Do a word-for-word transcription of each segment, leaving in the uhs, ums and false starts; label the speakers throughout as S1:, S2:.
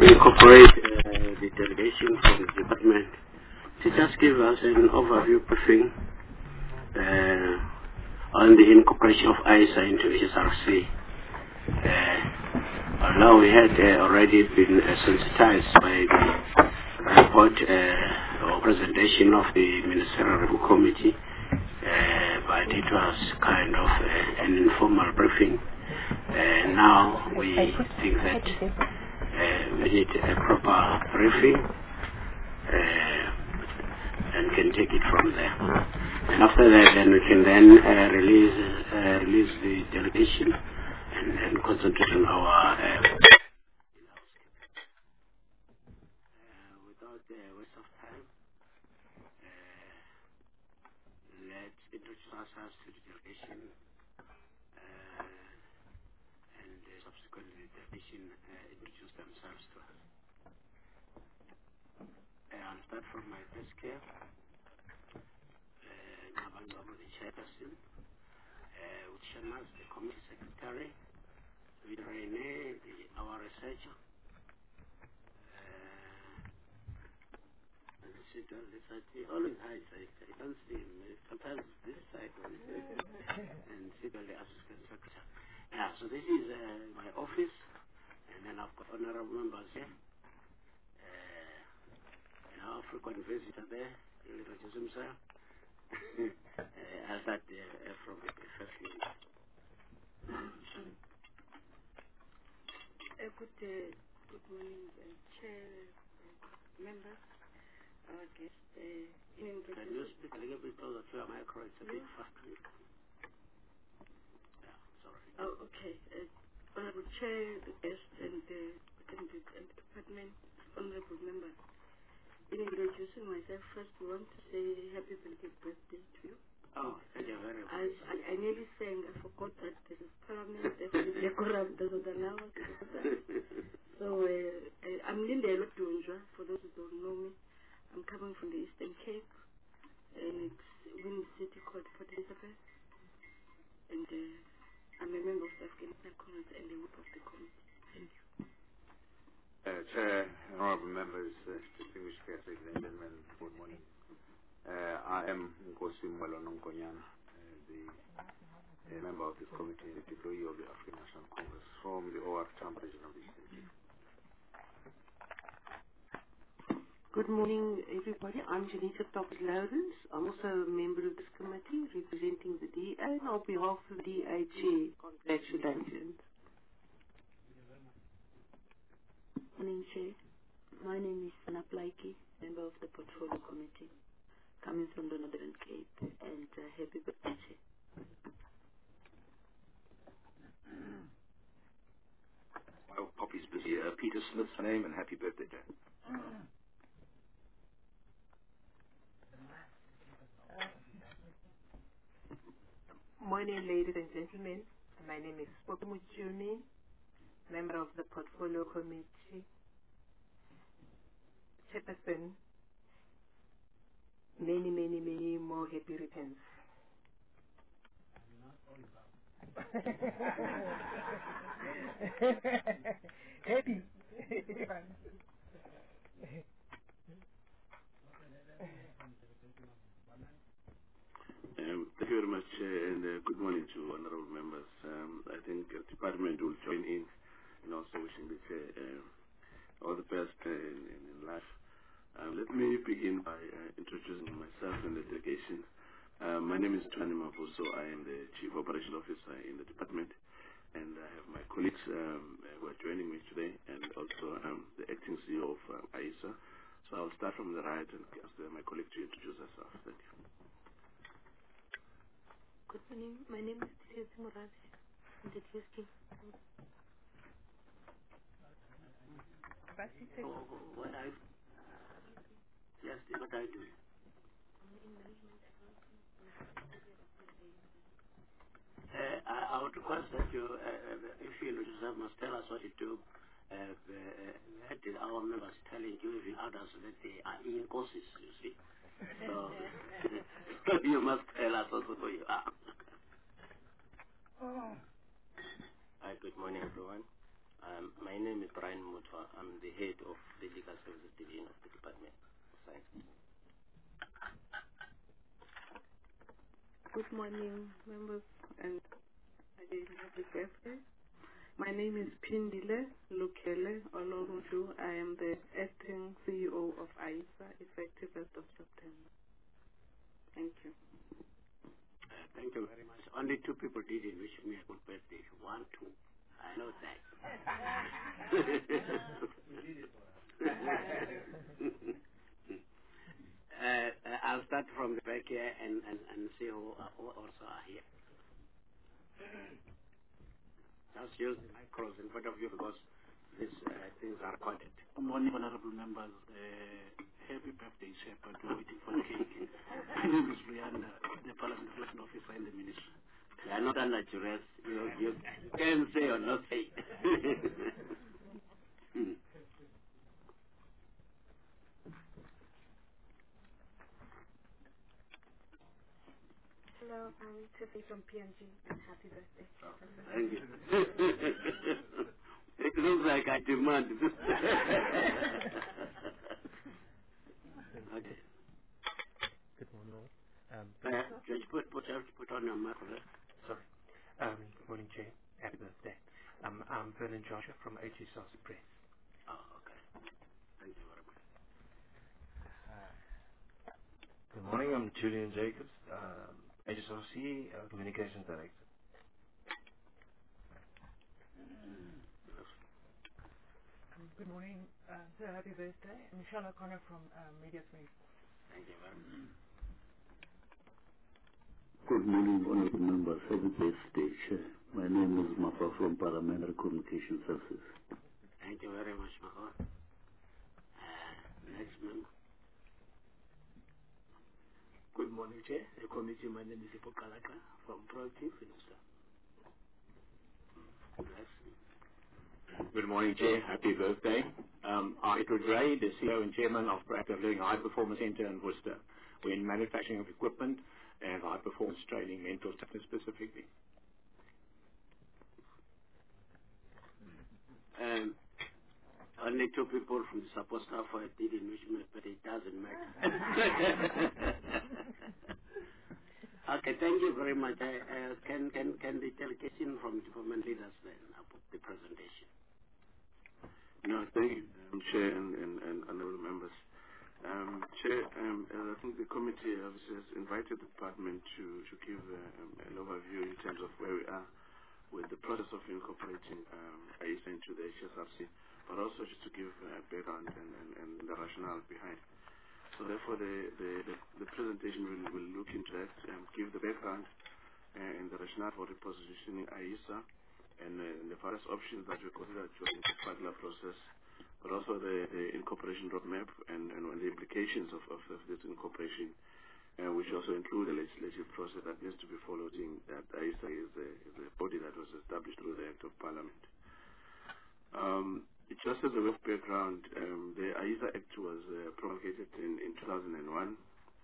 S1: incorporate uh, the delegation from the department to just give us an overview briefing uh, on the incorporation of I S A into H S R C. Uh, although we had uh, already been uh, sensitized by the report uh, or presentation of the Ministerial Review Committee, uh, but it was kind of uh, an informal briefing. Uh, now we think that uh, we need a proper briefing uh, and can take it from there. And after that, then we can then uh, release uh, release the delegation and, and concentrate on our. Uh, uh, without uh, waste of time, uh, let's introduce ourselves to the delegation, uh, and uh, subsequently the delegation uh, introduce themselves to us. Uh, I'll start from my desk here. Ngabantu uh, the chairperson, uh, with Shamas, the committee secretary, with Rene, the, our researcher, uh, and the city, the city always hides. I, I don't see him. Sometimes this side, and city, the assistant secretary. Yeah, so this is uh, my office, and then I've got honorable members here. Uh, and our frequent visitor there, he'll introduce himself. uh, I'll start uh, from the first lady.
S2: Uh, good, uh, good morning, uh, Chair, uh, members, our guests. Uh, in
S1: Can you speak a little bit closer to your micro? It's a
S2: yeah.
S1: bit fast. Yeah, sorry.
S2: Oh, okay. Uh, Honorable Chair, the guests, and the and the, and the department, honorable members. In introducing myself, first, we want to say happy belated birthday to you.
S1: Oh, thank you very much.
S2: I, I, I nearly sang, I forgot that this is Parliament, definitely decorum doesn't allow us to do that. So, uh, I- I'm Linda Dunja, for those who don't know me. I'm coming from the Eastern Cape, and it's Winnie City called Port Elizabeth, and uh, I'm a member of the Afghanistan Committee and the whip of the committee. Thank you.
S3: Uh, Chair, honorable members, uh, distinguished guests, ladies and gentlemen, good morning. Uh, I am Nkosi Mwelo Nonkonyana, uh, the uh, member of this committee, the employee of the African National Congress from the O R Tampa region of the Eastern Cape.
S4: Good morning, everybody. I'm Janita Toppers-Lawrence. I'm also a member of this committee representing the D A, and on behalf of the D A Chair, congratulations.
S5: Morning, Chair. My name is Sana Blakey, member of the Portfolio Committee, coming from the Northern Cape, and uh, happy birthday, Chair.
S6: Oh, Poppy's busy. Uh, Peter Smith's name, and happy birthday, Jack.
S7: Morning, ladies and gentlemen. My name is Spoke Muchuni, member of the Portfolio Committee. Chairperson, many, many, many more happy returns. Happy.
S1: Um, thank you very much, uh, and uh, good morning to honorable members. Um, I think the department will join in in also wishing the chair uh, all the best uh, in, in, in life. Um, let me begin by uh, introducing myself and the delegation. Um, my name is Tony Mavuso. I am the Chief Operation Officer in the department, and I have my colleagues um, who are joining me today, and also um, the acting C E O of um, I S A. So I'll start from the right and ask uh, my colleague to introduce herself. Thank you.
S5: Good morning. My name is Tisi Murabi from the T S K.
S1: Oh, what I yes, what I do. Uh, I, I would request that you, uh, uh, if you yourself must tell us what you do. Uh, uh, that is our members telling you, even others, that they are in courses, you see. So, so you must tell us also who you are.
S8: Hi, good morning, everyone. Um, my name is Brian Mutwa. I'm the head of the Legal Services Division of the Department of Science.
S2: Good morning, members, and a happy birthday. My name is Pindile Lukele Olorunju. I am the acting C E O of A I S A, effective first of September. Thank you.
S1: Uh, thank you very much. Only two people didn't wish me a good birthday. One, two. I know that. uh, uh, I'll start from the back here and, and, and see who, uh, who also are here. Just use the micros in front of you because these uh, things are recorded.
S9: Good morning, honorable members. Uh, happy birthday, sir, but we're waiting for the cake. My name is Rihanna, the Parliament Relation Officer in the Ministry.
S1: You are not under duress. You, you can say or not say. hmm.
S10: Hello, I'm Tiffany from P M G, and happy birthday.
S1: Oh, thank you. It looks like I demand. Okay.
S11: Good morning, all. Um,
S1: Uh, just put, put, put on your microphone.
S11: sorry. Um, good morning, Chair. Happy birthday. Um, I'm Vernon Joshua from H S R C Press.
S1: Oh, okay. Thank you very much.
S12: Good morning, I'm Julian Jacobs, um, H S R C uh, Communications Director.
S13: Um, good morning, uh, sir. Happy birthday. Michelle O'Connor from uh, Media twenty-four.
S1: Thank you very much.
S14: Good morning, honorable members. Happy birthday, Chair. My name is Mafa from Parliamentary Communication Services.
S1: Thank you very much, Maha. Uh, next member.
S9: Good morning, Chair. The committee, my name is Ipo Kalaka from Proactive in Usta.
S15: Good morning, Chair. Happy birthday. Um, I'm Edward Gray, the C E O and Chairman of Proactive Living High Performance Centre in Worcester. We're in manufacturing of equipment and high performance training, mental toughness specifically.
S1: Um, only two people from the support staff who didn't wish me, but it doesn't matter. Okay, thank you very much. Uh, uh, can, can, can the delegation from department leaders then put the presentation?
S3: No, thank you, um, Chair and, and, and honorable members. Um, Chair, um, uh, I think the committee obviously has invited the department to, to give uh, um, an overview in terms of where we are with the process of incorporating um, A I S A into the H S R C, but also just to give uh, background and, and, and the rationale behind. So therefore, the, the, the, the presentation will, will look into that and give the background uh, and the rationale for repositioning A I S A and, uh, and the various options that we consider during this particular process, but also the, the incorporation roadmap and, and, and the implications of, of, of this incorporation, uh, which also include the legislative process that needs to be followed in that A I S A is a, is a body that was established through the Act of Parliament. Um, just as a rough background, um, the A I S A Act was uh, promulgated in, in two thousand one.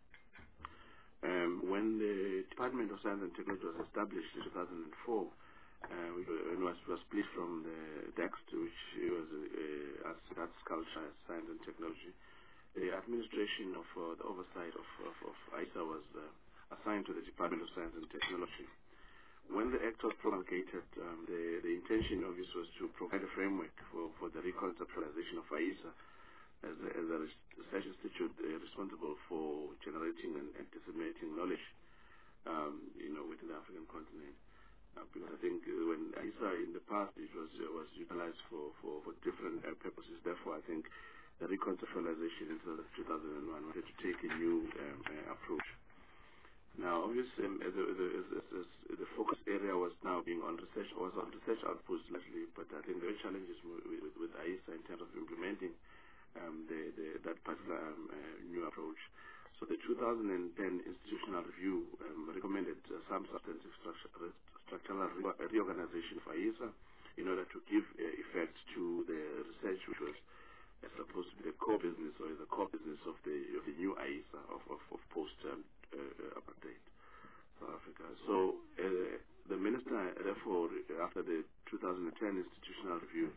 S3: Um, when the Department of Science and Technology was established in two thousand four, uh, it was, was split from the D A X T, which was uh, Arts, Arts, Culture, Science and Technology. The administration of uh, the oversight of, of, of A I S A was uh, assigned to the Department of Science and Technology. When the Act was promulgated, um, the, the intention obviously was to provide a framework for, for the reconceptualization of A I S A as a, as a research institute uh, responsible for generating and, and disseminating knowledge, um, you know, within the African continent. Uh, because I think uh, when A I S A in the past it was uh, was utilized for for, for different uh, purposes. Therefore, I think the reconceptualization in two thousand one wanted to take a new um, uh, approach. Now, obviously, um, the, the, the, the focus area was now being on research, was on research outputs largely, but I think there are challenges with, with, with A I S A in terms of implementing um, the, the, that particular um, uh, new approach. So the two thousand ten institutional review um, recommended uh, some substantive structure, structural re reorganization for A I S A in order to give uh, effect to the research which was uh, supposed to be the core business or the core business of the of the new A I S A of, of, of post um, uh, apartheid South Africa. So uh, the minister, therefore, after the two thousand ten institutional review,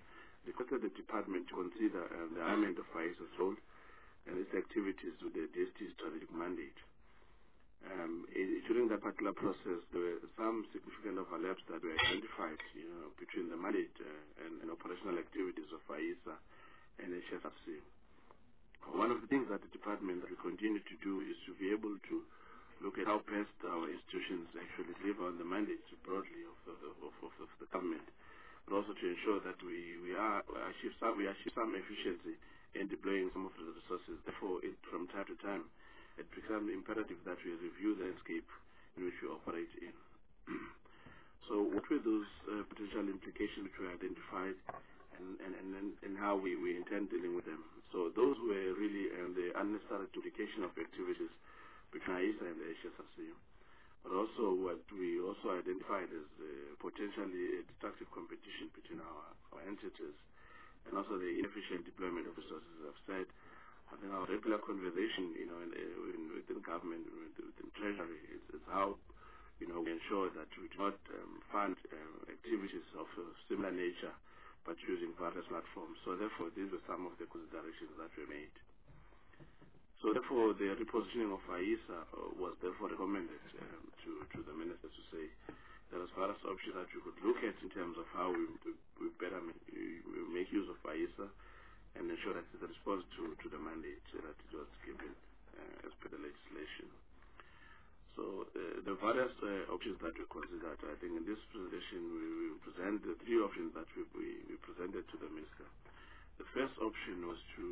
S16: requested the department to consider uh, the alignment of AISA's role and its activities with the D S T strategic mandate. Um, in, during that particular process, there were some significant overlaps that were identified, you know, between the mandate uh, and, and operational activities of AISA and H S R C. One of the things that the department will continue to do is to be able to look at how best our institutions actually deliver on the mandate broadly of the, of, of, of the government, but also to ensure that we, we are we achieve some we achieve some efficiency in deploying some of the resources. Therefore, it, from time to time, it becomes imperative that we review the landscape in which we operate in. So what were those uh, potential implications which were identified, and, and, and, and how we, we intend dealing with them? So those were really um, the unnecessary duplication of activities between AISA and the H S R C. But also what we also identified as uh, potentially a destructive competition between our, our entities, and also the inefficient deployment of resources. I've said, I think our regular conversation, you know, in, in, within government, within Treasury, is, is how, you know, we ensure that we do not um, fund um, activities of a similar nature, but using various platforms. So therefore, these were some of the considerations that were made. So therefore, the repositioning of AISA uh, was therefore recommended um, to, to the minister to say there are various options that we could look at in terms of how we, we, we better make, we make use of AISA and ensure that it's a response to, to the mandate that it was given uh, as per the legislation. So uh, the various uh, options that we considered, I think in this presentation we, we present the three options that we, we, we presented to the minister. The first option was to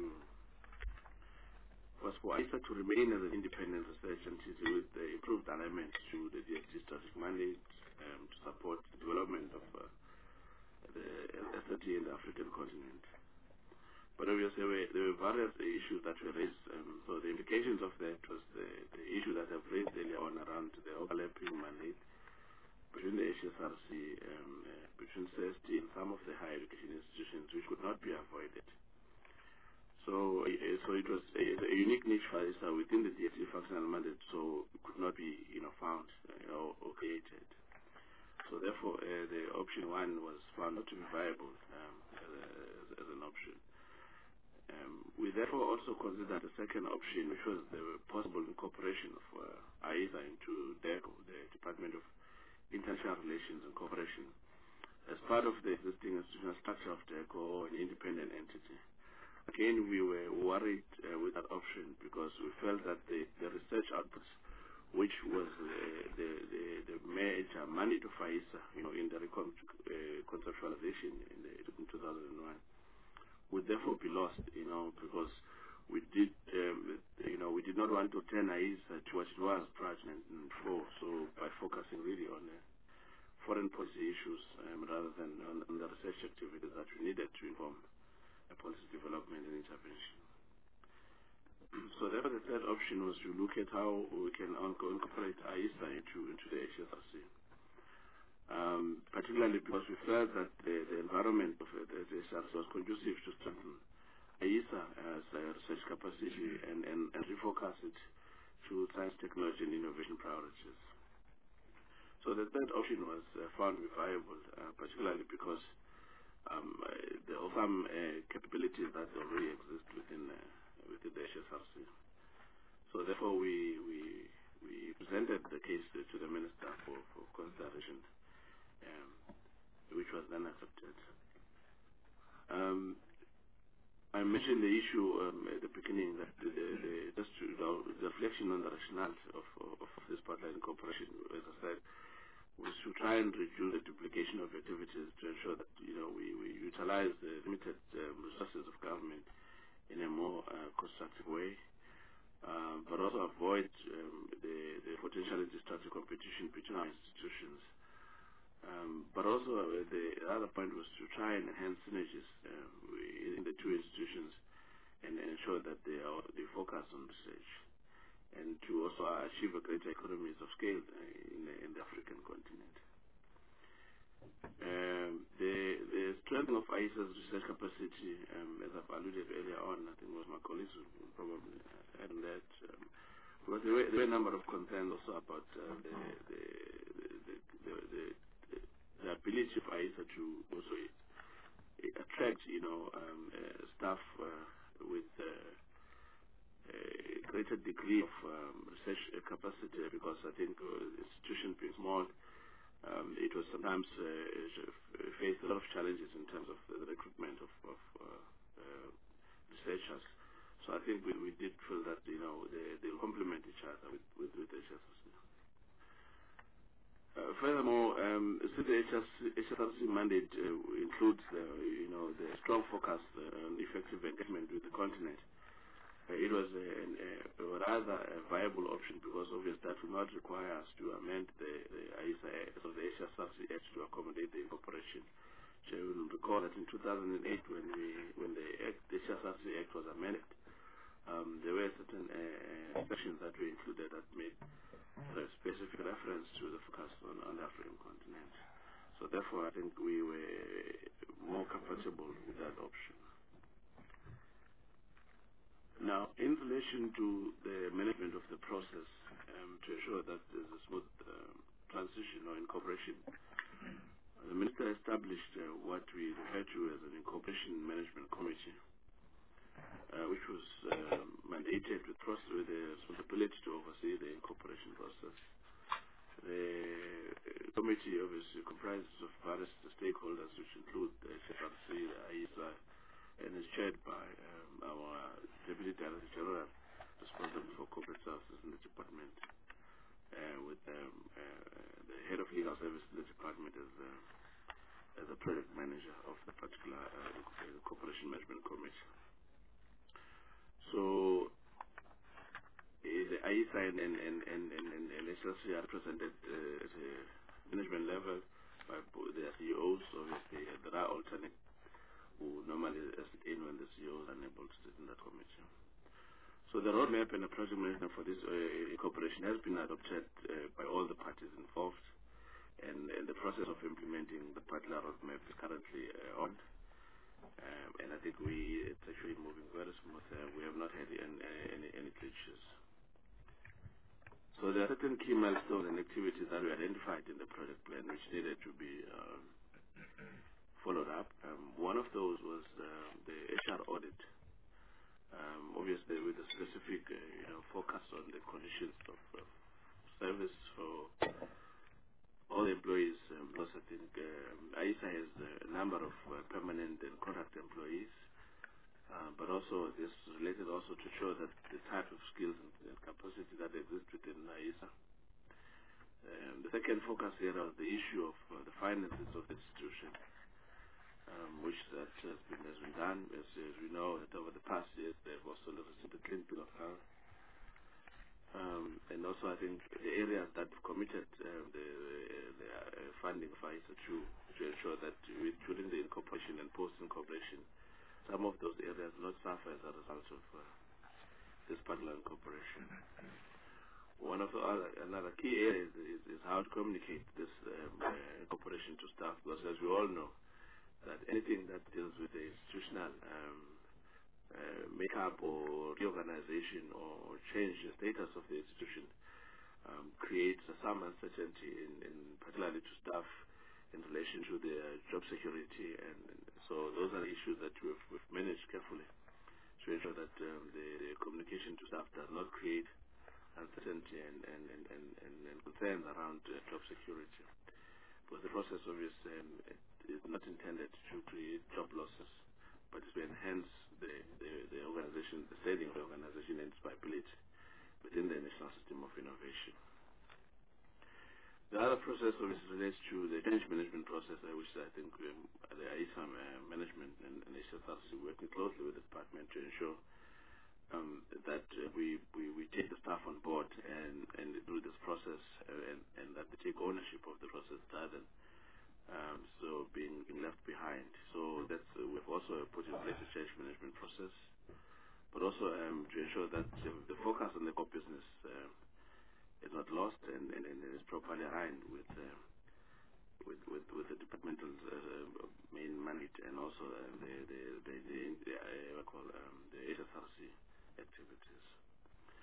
S16: was for AISA to remain as an independent research entity with the improved alignment to the D S T strategic mandate um, to support the development of uh, the S R T in the African continent. But obviously there were, there were various issues that were raised. Um, so the implications of that was the, the issue that I've raised earlier on around the overlapping mandate between the H S R C, um, uh, between C S T and some of the higher education institutions, which could not be avoided. So, uh, so it was a, a unique niche for AISA within the D S T functional mandate, so it could not be, you know, found uh, or, or created. So therefore, uh, the option one was found not to be viable um, as, a, as, as an option. Um, we therefore also considered the second option, which was the possible incorporation of uh, AISA into DECO, the Department of International Relations and Cooperation, as part of the existing institutional structure of DECO or an independent entity. Again, we were worried uh, with that option because we felt that the, the research outputs, which was uh, the, the, the major mandate of AISA, you know, in the recon uh, conceptualization in, the, in two thousand one, would therefore be lost, you know, because we did, um, you know, we did not want to turn AISA to what it was prior to nineteen ninety-four. So by focusing really on the foreign policy issues um, rather than on, on the research activities that we needed to inform the policy development and intervention. So therefore the third option was to look at how we can incorporate AISA into, into the H S R C. Um, particularly because we felt that the, the environment of the H S R C was conducive to strengthen AISA as a research capacity and, and, and refocus it to science, technology and innovation priorities. So the third option was uh, found to be viable, uh, particularly because Um, uh, there are some uh, capabilities that already exist within uh, within the H S R C. So therefore, we we we presented the case to, to the minister for, for consideration, um, which was then accepted. Um, I mentioned the issue um, at the beginning that the, the, the, just to, the reflection on the rationale of, of, of this partner incorporation, as I said, was to try and reduce the duplication of activities to ensure that, you know, we, we utilize the limited um, resources of government in a more uh, constructive way, um, but also avoid um, the, the potentially destructive competition between our institutions. Um, but also uh, the other point was to try and enhance synergies uh, in the two institutions and ensure that they are they focus on research, and to also achieve a greater economies of scale in the, in the African continent. Um, the, the strengthening of AISA's research capacity, um, as I've alluded earlier on, I think it was my colleagues who probably add on that, um, because there were, there were a number of concerns also about uh, the, the, the, the, the, the, the ability of AISA to also attract, you know, um, uh, staff uh, with uh, a greater degree of um, research capacity, because I think uh, the institution being small, um, it was sometimes uh, faced a lot of challenges in terms of the recruitment of, of uh, uh, researchers. So I think we, we did feel that, you know, they, they'll complement each other with, with, with H S R C. Uh, furthermore, um, since the H S R C mandate uh, includes, uh, you know, the strong focus uh, on effective engagement with the continent, uh, it was a, a, a rather a viable option, because obviously that will not require us to amend the, the I S A, so the H S R C Act, to accommodate the incorporation. So you will recall that in two thousand eight, when we when the, Act, the H S R C Act was amended, um, there were certain uh, sections that were included that made a specific reference to the focus on, on the African continent. So therefore, I think we were more comfortable with that option. Now, in relation to the management of the process, um, to ensure that there's a smooth um, transition or incorporation, the Minister established uh, what we refer to as an Incorporation Management Committee, uh, which was uh, mandated with, process, with the responsibility to oversee the incorporation process. The committee obviously comprises of various stakeholders, which include the H S R C, the I S A, and is chaired by um, our Deputy Director General, responsible for corporate services in the department, uh, with um, uh, the head of legal service in the department as, uh, as a project manager of the particular uh, corporation management committee. So uh, the I S A and, and, and, and, and, and H S R C are represented uh, at a management level by their C E Os. Obviously, uh, there are alternate who normally sit in when the C E Os are unable to sit in that committee. So the roadmap and the project management for this uh, incorporation has been adopted uh, by all the parties involved, and, and the process of implementing the particular roadmap is currently uh, on. Um, and I think we it's actually moving very smooth. Uh, we have not had any, any, any glitches. So there are certain key milestones and activities that we identified in the project plan which needed to be um, followed up. Um, one of those was uh, the H R audit. Um, obviously, with a specific, uh, you know, focus on the conditions of uh, service for all the employees. Um, because I think um, I S A has a number of uh, permanent and contract employees, uh, but also this is related also to show that the type of skills and, and capacity that exist within I S A. Um, the second focus here was the issue of uh, the finances of the institution. Um, which that has been, has been done. As, as we know, that over the past years, they've also received a clean bill of health. Um, and also, I think the areas that have committed uh, the, the uh, funding for I S A to, to ensure that with, during the incorporation and post-incorporation, some of those areas not suffer as a result of uh, this particular incorporation. One of the other, another key areas is, is how to communicate this um, uh, incorporation to staff, because as we all know, that anything that deals with the institutional um, uh, makeup or reorganization or change the status of the institution um, creates uh, some uncertainty, in, in particularly to staff in relation to their job security. And, and so those are issues that we've, we've managed carefully to ensure that um, the, the communication to staff does not create uncertainty and, and, and, and, and, and concerns around uh, job security. Because the process obviously um, is not intended to create job losses, but to enhance the, the, the organization, the standing of the organization and its viability within the national system of innovation. The other process obviously relates to the change management process, uh, which I think um, the I S A uh, management and, and H S R C working closely with the department to ensure um, that uh, we, we, we take the staff on board and, and do this process uh, and, and that they take ownership of the process rather than Um, so being, being left behind. So that's uh, we've also put in place a change management process, but also um, to ensure that uh, the focus on the core business uh, is not lost and, and, and is properly aligned with, uh, with with with the departmental uh, main mandate and also uh, the the the, the, the uh, what call um, the H S R C activities. So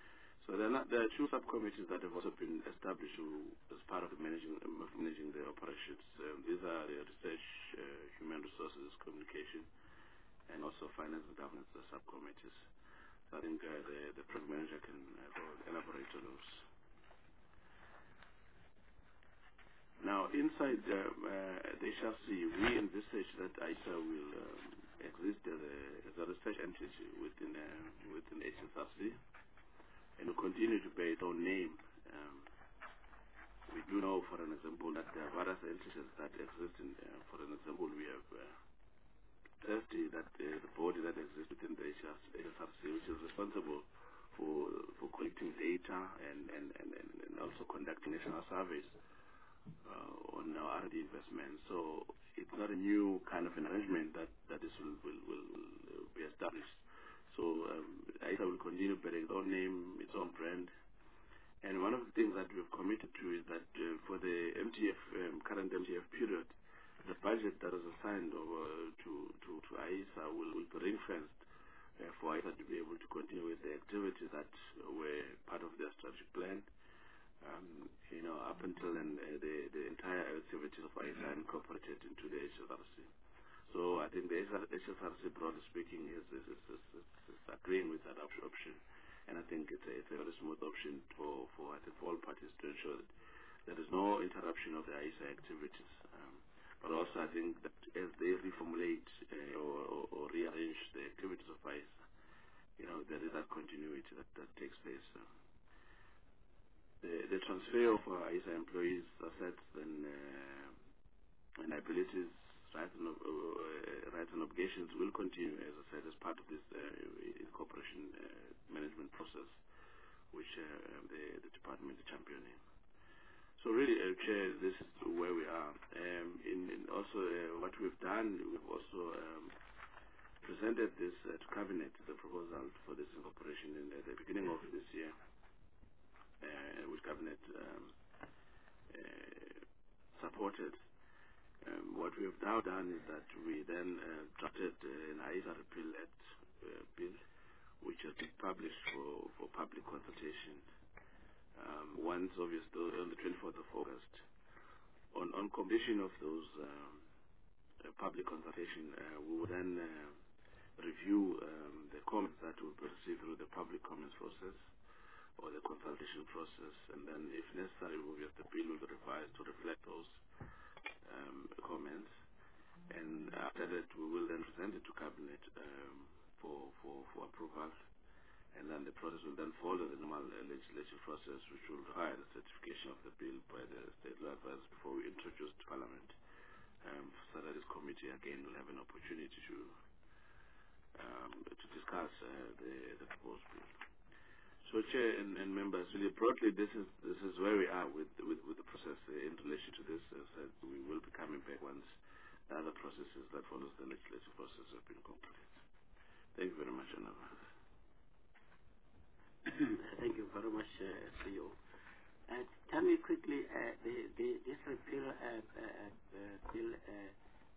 S16: So there are, not, there are two subcommittees that have also been established who, as part of the managing, of managing the operations. Um, these are the research, uh, human resources, communication, and also finance and governance uh, subcommittees. So I think uh, the, the project manager can uh, elaborate on those. Now, inside uh, uh, the H R C, we envisage that I S A will um, exist as a, as a research entity within uh, within H S R C, and will continue to bear its own name. Um, we do know, for an example, that there are various entities that exist. In, uh, for an example, we have uh, thirsty that uh, the body that exists within the H S R C, which is responsible for for collecting data and and, and, and, and also conducting national surveys uh, on our R and D investments. So it's not a new kind of an arrangement that that this will will, will, will be established. So um, I S A will continue bearing its own name, its own brand. And one of the things that we've committed to is that uh, for the M T F, um, current M T F period, the budget that is assigned over to, to, to I S A will, will be ring-fenced uh, for I S A to be able to continue with the activities that were part of their strategic plan. Um, you know, up until then, uh, the, the entire activities of I S A incorporated into the H S R C. So I think the H S R C, broadly speaking, is, is, is, is, is agreeing with that op- option. And I think it's a, it's a very smooth option for, for, I think, for all parties to ensure that there is no interruption of the I S A activities. Um, but also I think that as they reformulate uh, or, or, or rearrange the activities of I S A, you know, there is that continuity that, that takes place. Um, the, the transfer of uh, I S A employees' assets and, uh, and liabilities, rights and, uh, rights and obligations will continue, as I said, as part of this uh, incorporation uh, management process, which uh, the, the department is championing. So really, uh, Chair, this is where we are. Um, in, in also, uh, what we've done, we've also um, presented this uh, to Cabinet, the proposal for this incorporation in uh, the beginning of this year, uh, which Cabinet um, uh, supported. Um, what we've now done is that we then uh, drafted uh, an I S A repeal act uh, bill, which has been published for, for public consultation. Um, once, obviously, on the twenty-fourth of August, on, on completion of those um, uh, public consultation, uh, we will then uh, review um, the comments that will be received through the public comments process or the consultation process, and then, if necessary, we'll get the bill will be revised to reflect those um, comments. And after that, we will then present it to Cabinet um, for, for, for approval. And then the process will then follow the normal uh, legislative process, which will require the certification of the bill by the state law advisors before we introduce to Parliament, um, so that this committee again will have an opportunity to um, to discuss uh, the, the proposed bill. So, Chair and, and members, really broadly, this is this is where we are with with, with the process uh, in relation to this. As uh, we will be coming back once the other processes that follows the legislative process have been completed. Thank you very much, Honourable.
S1: Thank you very much, uh, C E O. Uh, tell me quickly, uh, the, the, this repeal uh, uh, uh, bill, uh,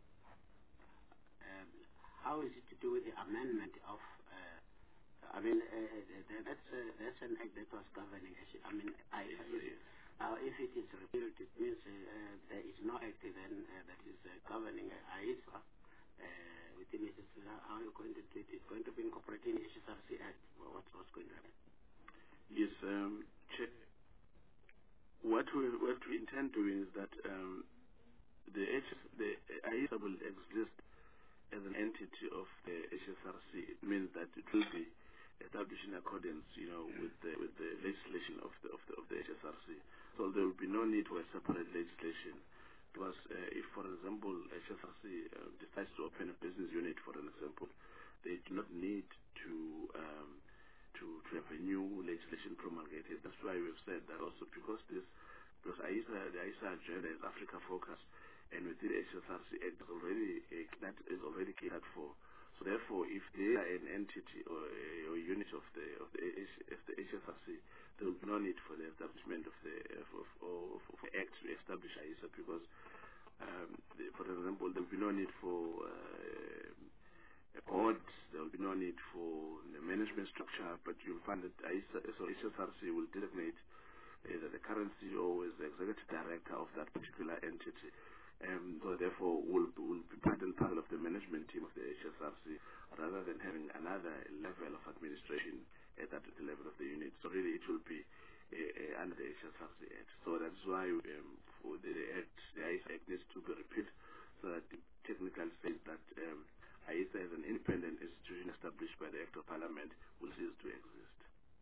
S1: um, how is it to do with the amendment of, uh, I mean, uh, that's, uh, that's an act that was governing, I mean, I, if, uh, if it is repealed, it means uh, uh, there is no act then uh, that is uh, governing I S A uh, within H S R C. How are you going to do it? It's going to be incorporated in H S R C Act. Well, what's, what's going to happen?
S16: Yes, um, Chair, what we what we intend doing is that um, the H S, the I S A will exist as an entity of the H S R C. It means that it will be established in accordance, you know, with the with the legislation of the of the of the H S R C. So there will be no need for a separate legislation, because uh, if, for example, H S R C uh, decides to open a business unit, for an example, they do not need to um, to, to have a new legislation promulgated. That's why we've said that also, because this, because I S A, the I S A agenda is Africa focused, and within H S R C Act is already uh, that is already catered for. So therefore, if they are an entity or a or unit of the of the, of the H S R C, there will be no need for the establishment of the of, of, of, of Act to establish I S A, because, um, the, for example, there will be no need for uh, a board. There will be no need for the management different structure, but you'll find that I S A, so H S R C will designate uh, that the current C E O is the executive director of that particular entity. Um, so therefore will will be part and parcel of the management team of the H S R C rather than having another level of administration at that at the level of the unit. So really it will be uh, uh, under the H S R C Act. So that's why um, for the, the Act, the I S A Act needs to be repeated so that it technically says that um, I S A as an independent institution established by the Act of Parliament will cease to exist.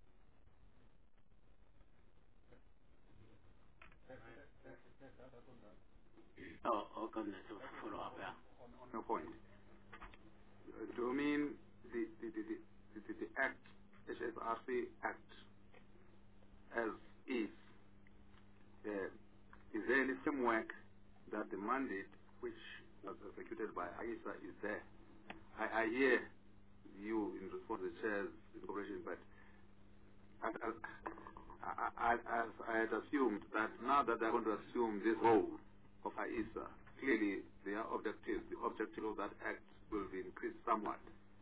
S1: Oh, okay, let's follow up, yeah.
S3: On, on your point, uh, do you mean the, the, the, the, the, the Act, H S R C Act, as is, uh, is there any framework that the mandate which was executed by I S A is there? I, I hear you in response to the chair's incorporation, but as, as, I, I, as I had assumed that now that they're going to assume this role of I S A, clearly their objective, the objective of that act will be increased somewhat.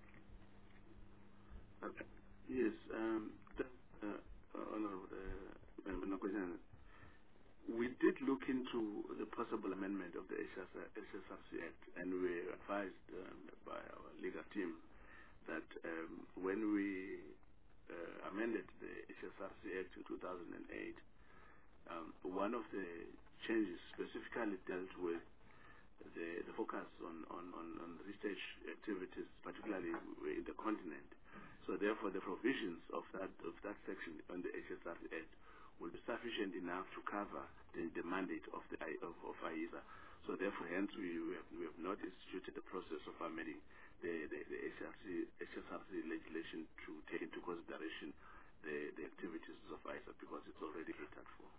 S16: Uh, yes, um, the, uh, Honorable uh, we did look into the possible amendment of the H S R C Act, and we advised um, by our legal team that um, when we uh, amended the H S R C Act in two thousand eight, um, one of the changes specifically dealt with the, the focus on, on, on, on research activities, particularly in the continent. So therefore the provisions of that of that section on the H S R C Act will be sufficient enough to cover the, the mandate of the of, of I S A. So therefore, hence we, we, have, we have not instituted the process of amending the, the, the H S R C legislation to take into consideration the, the activities of I S A because it's already catered for.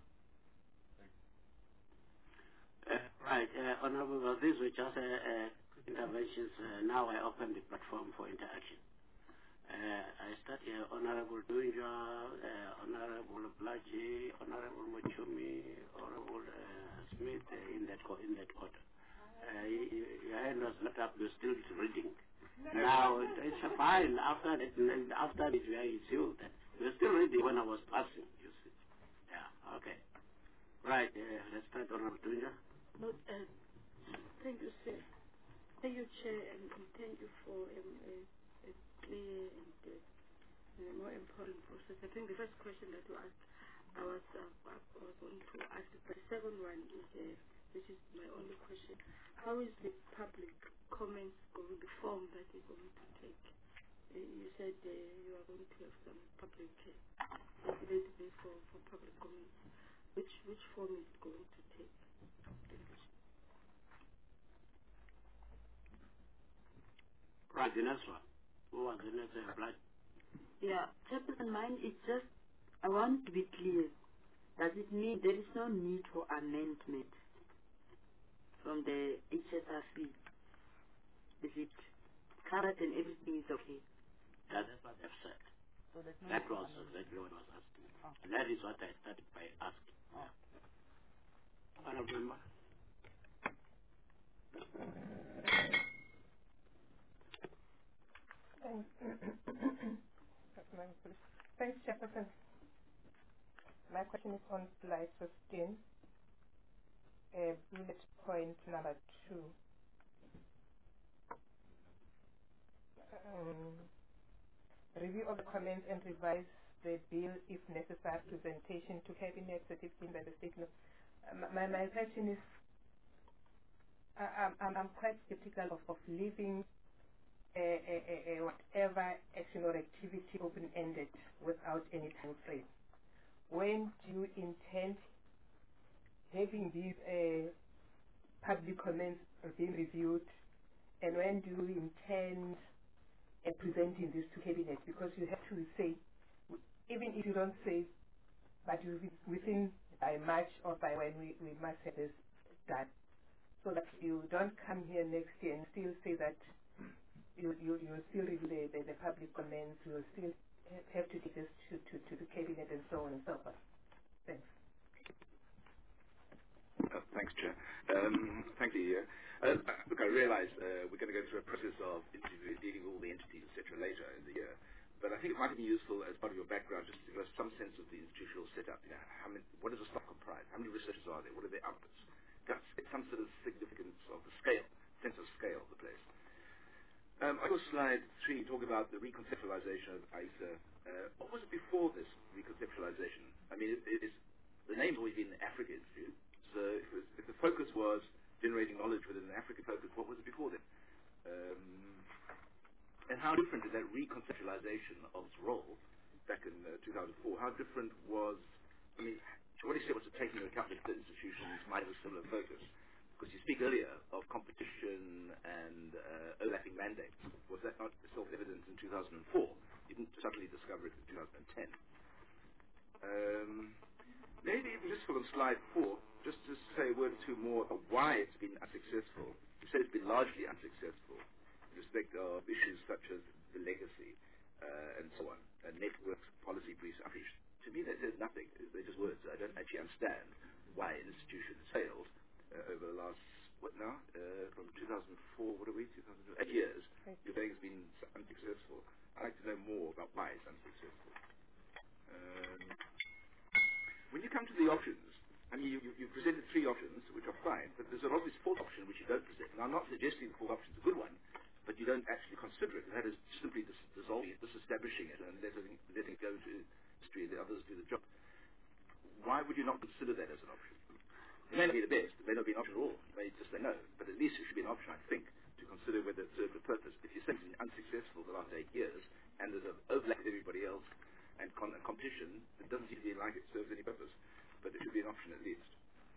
S1: Uh, right, uh, Honorable, well, these were just uh, uh, interventions. Uh, now I open the platform for interaction. Uh, I start here, Honorable Dunja, uh, Honorable Blaji, Honorable Muchumi, Honorable uh, Smith, uh, in that in that order. Uh, your hand was not up, you're still reading. Now, it's fine. After that, after it, it's you. You're still reading when I was passing, you see. Yeah, okay. Right, uh, let's start, Honorable Dunja.
S2: No, uh, thank you, sir. Thank you, Chair, and, and thank you for um, a, a clear and uh, uh, more important process. I think the first question that you asked, I was, uh, I was going to ask, but the second one is, uh, which is my only question, how is the public comments going, the form that you're going to take? Uh, you said uh, you are going to have some public uh, facility for, for public comments. Which, which form is it going to take?
S1: Right, the next one. Who was the next one?
S5: Yeah, Chairperson, mine is just, I want to be clear. Does it mean there is no need for amendment from the H S R C? Is it current and everything is okay?
S1: Yeah, that's what I've said.
S5: So there's no
S1: that
S5: need for
S1: was
S5: amendment.
S1: exactly what I was asking.
S5: Oh.
S1: And that is what I started by asking.
S5: Oh.
S1: Yeah. Honorable Member.
S7: Thanks. Thanks, Chairperson. My question is on slide fifteen, uh, bullet point number two. Um, review of the comments and revise the bill if necessary, presentation to cabinet certified by the state. Uh, my, my question is, I, I'm, I'm quite skeptical of, of leaving a, a, a, a whatever action or activity open-ended without any time frame. When do you intend having these uh, public comments being reviewed, and when do you intend uh, presenting this to cabinet? Because you have to say, even if you don't say, but you within by March or by when we, we must have this done, so that you don't come here next year and still say that you you you still review the, the, the public comments, you still have to take this to, to, to the cabinet and so on and so forth. Thanks.
S6: Uh, thanks, Chair. Um, thank you. Uh, look, I realise uh, we're going to go through a process of interview, dealing with all the entities, et cetera, later in the year. but I think it might be useful as part of your background just to give us some sense of the institutional setup. You know, how many, what does the staff comprise? How many researchers are there? What are their outputs? That's some sort of significance of the scale, sense of scale of the place. Um, on your slide three, you talk about the reconceptualization of I S A. Uh, what was it before this reconceptualization? I mean, it, it is, the name's always been the Africa Institute. So if, it was, if the focus was generating knowledge within an African focus, what was it before then? Um, and how different is that reconceptualization of its role back in uh, two thousand four? How different was, I mean, to what extent was it taking into account that the institutions might have a similar focus? Because you speak earlier of competition and uh, overlapping mandates. Was that not self-evident in two thousand four? You didn't suddenly discover it in two thousand ten. Um, maybe it'd be useful on slide four, just to say a word or two more of why it's been unsuccessful. You say it's been largely unsuccessful in respect of issues such as the legacy uh, and so on, and networks, policy briefs. I mean, to me, that says nothing. They're just words. I don't actually understand why an institution has failed uh, over the last, what now, uh, from two thousand four, what are we, two thousand two, eight years. You're saying it's been unsuccessful. I'd like to know more about why it's unsuccessful. Um, when you come to the options, I mean, you, you, you presented three options, which are fine, but there's an obvious fourth option which you don't present. Now, I'm not suggesting the fourth option is a good one, but you don't actually consider it. That is simply dis dissolving it, disestablishing it, and letting, letting it go to history and the others do the job. Why would you not consider that as an option? It may not be the best. It may not be an option at all. You may just say no, but at least it should be an option, I think, to consider whether it served a purpose. If you're saying it's been unsuccessful the last eight years, and there's an overlap with everybody else, and, con and competition, it doesn't seem to be like it serves any purpose. But it should be an option at least.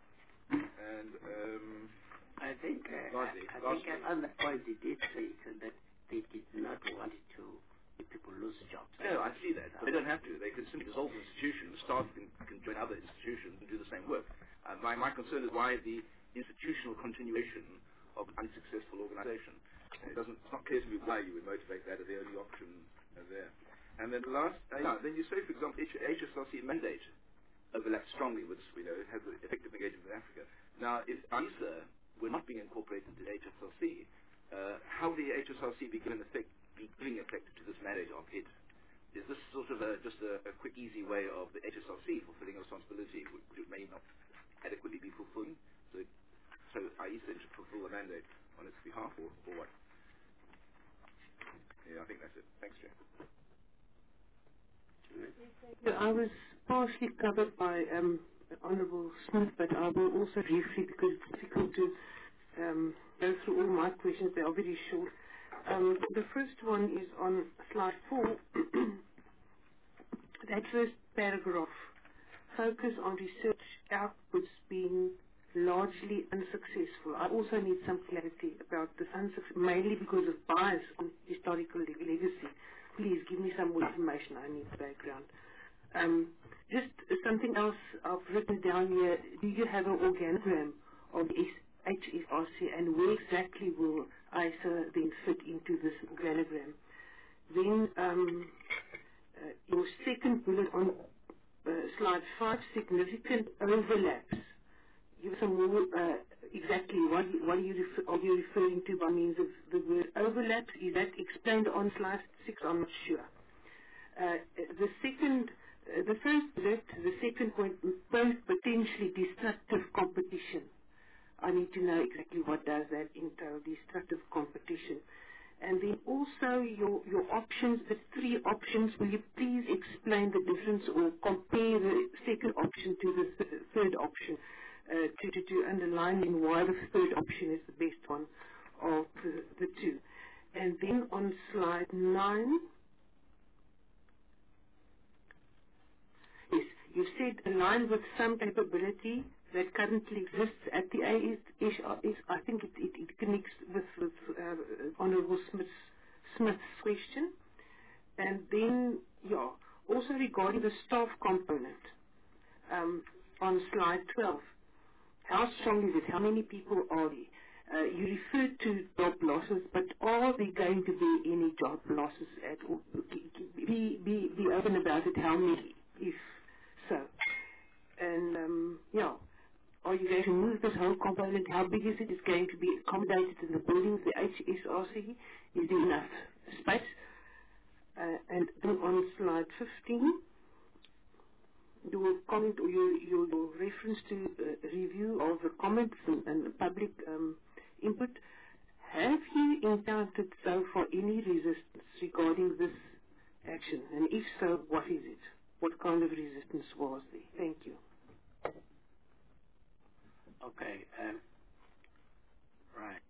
S6: And um,
S1: I think uh,
S6: lastly,
S1: I
S6: lastly,
S1: think on the point it did say that they did not want to let people lose jobs.
S6: No, I see that. But they don't have to. They can simply dissolve the institution. Staff can, can join other institutions and do the same work. Uh, my, my concern is why the institutional continuation of an unsuccessful organization. It doesn't, it's not clear to me why you would motivate that as the only option uh, there. And then the last, uh, yeah, then you say, for example, H S R C mandate overlaps strongly with, you know, it has an effective engagement with Africa. Now, if I S A were not being incorporated into H S R C, uh, how would the H S R C be given effect, be giving effect to this mandate of it? Is this sort of a, just a, a quick, easy way of the H S R C fulfilling a responsibility which, which it may not adequately be fulfilling? So, so I S A should fulfill the mandate on its behalf, or, or what? Yeah, I think that's it. Thanks, Jay.
S4: Yeah, I was partially covered by um, Honourable Smith, but I will also briefly, because it's difficult to um, go through all my questions. They are very short. Um, the first one is on slide four. That first paragraph, focus on research outputs being largely unsuccessful. I also need some clarity about this unsuccess, mainly because of bias on historical leg legacy. Please give me some more information. I need background. Um, just something else I've written down here. Do you have an organogram of H S R C, and where exactly will I S A then fit into this organogram? Then um, uh, your second bullet on uh, slide five, significant overlaps. Give some more uh, exactly what, what are, you refer, are you referring to by means of the word overlaps? Is that explained on slide six? I'm not sure. Uh, the second, uh, the first bullet, the second point, both potentially destructive competition. I need to know exactly what does that entail, destructive competition. And then also your, your options, the three options, will you please explain the difference or compare the second option to the th third option uh, to, to, to underline why the third option is the best one of the, the two. And then on slide nine, yes, you said aligned with some capability that currently exists at the A S R S. I think it, it, it connects with, with uh, Honourable Smith's, Smith's question. And then, yeah, also regarding the staff component, um, on slide twelve, how strong is it? How many people are there? Uh, you referred to job losses, but are there going to be any job losses at all? Be, be, be open about it, how many, if so. And, um, yeah. Are you going to move this whole component? How big is it? Is going to be accommodated in the buildings, the H S R C? Is there enough space? Uh, and then on slide fifteen, your comment or your, your, your reference to uh, review of the comments and, and public um, input. Have you encountered so far any resistance regarding this action? And if so, what is it? What kind of resistance was there? Thank you.
S1: Okay. Um, right.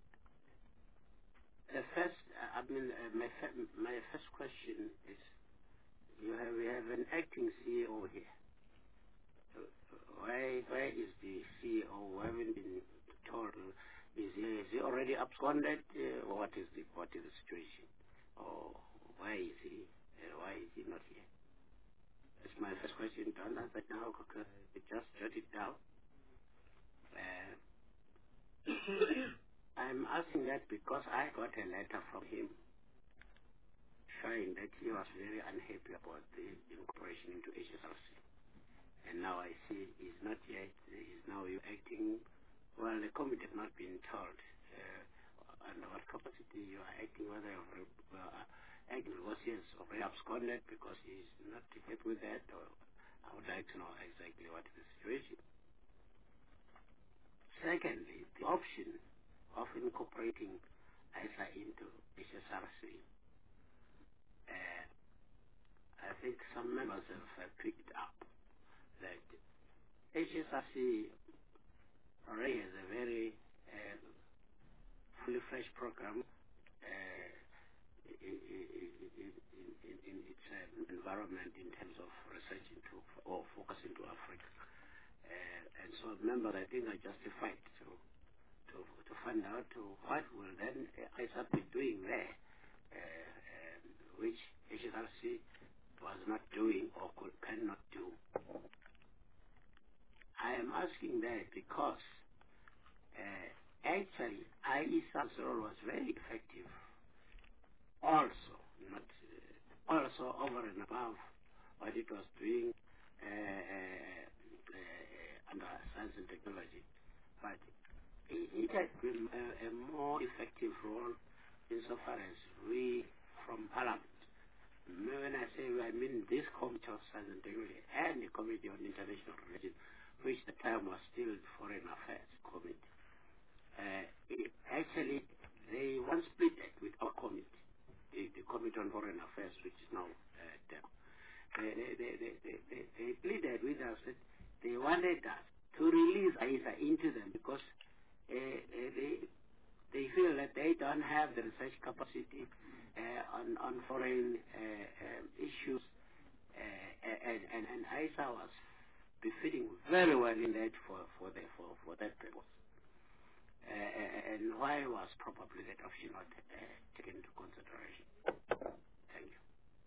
S1: The first, uh, I mean, uh, my, f- my first question is, you have, we have an acting C E O here. Uh, why, why is the C E O who haven't been told? Is he, is he already absconded? Uh, or what is the, what is the situation? Or why is he, uh, why is he not here? That's my first question. Don't answer now, because just jot it down. Uh, I'm asking that because I got a letter from him showing that he was very unhappy about the incorporation into H S R C. And now I see he's not yet, he's now acting, well, the committee has not been told uh, under what capacity you are acting, whether you're uh, acting because he has already absconded because he's not happy with that, or I would like to know exactly what is the situation. Secondly, the option of incorporating I S A into H S R C, uh, I think some members have uh, picked up that H S R C already has a very uh, fully fledged program uh, in, in, in, in, in its um, environment in terms of research into or focus into Africa. Uh, and so members, I think, are justified to to, to find out to what will then I S A be doing there, uh, um, which H S R C was not doing or could, cannot do. I am asking that because uh, actually I S A's role was very effective also, not uh, also over and above what it was doing uh, uh, uh, under science and technology. But it has been a, a more effective role insofar as we from Parliament, when I say we, I mean this Committee of Science and Technology and the Committee on International Relations, which the time was still Foreign Affairs Committee. Uh, it, actually, they once split it with our committee, the, the Committee on Foreign Affairs, which is now uh, them. They, they, they, they, they, they, they pleaded with us that they wanted us to release I S A into them because uh, uh, they they feel that they don't have the research capacity uh, on on foreign uh, um, issues, uh, and, and and I S A was befitting very well in that for for the, for for that purpose. Uh, and why was probably that option not uh, taken into consideration? Thank you.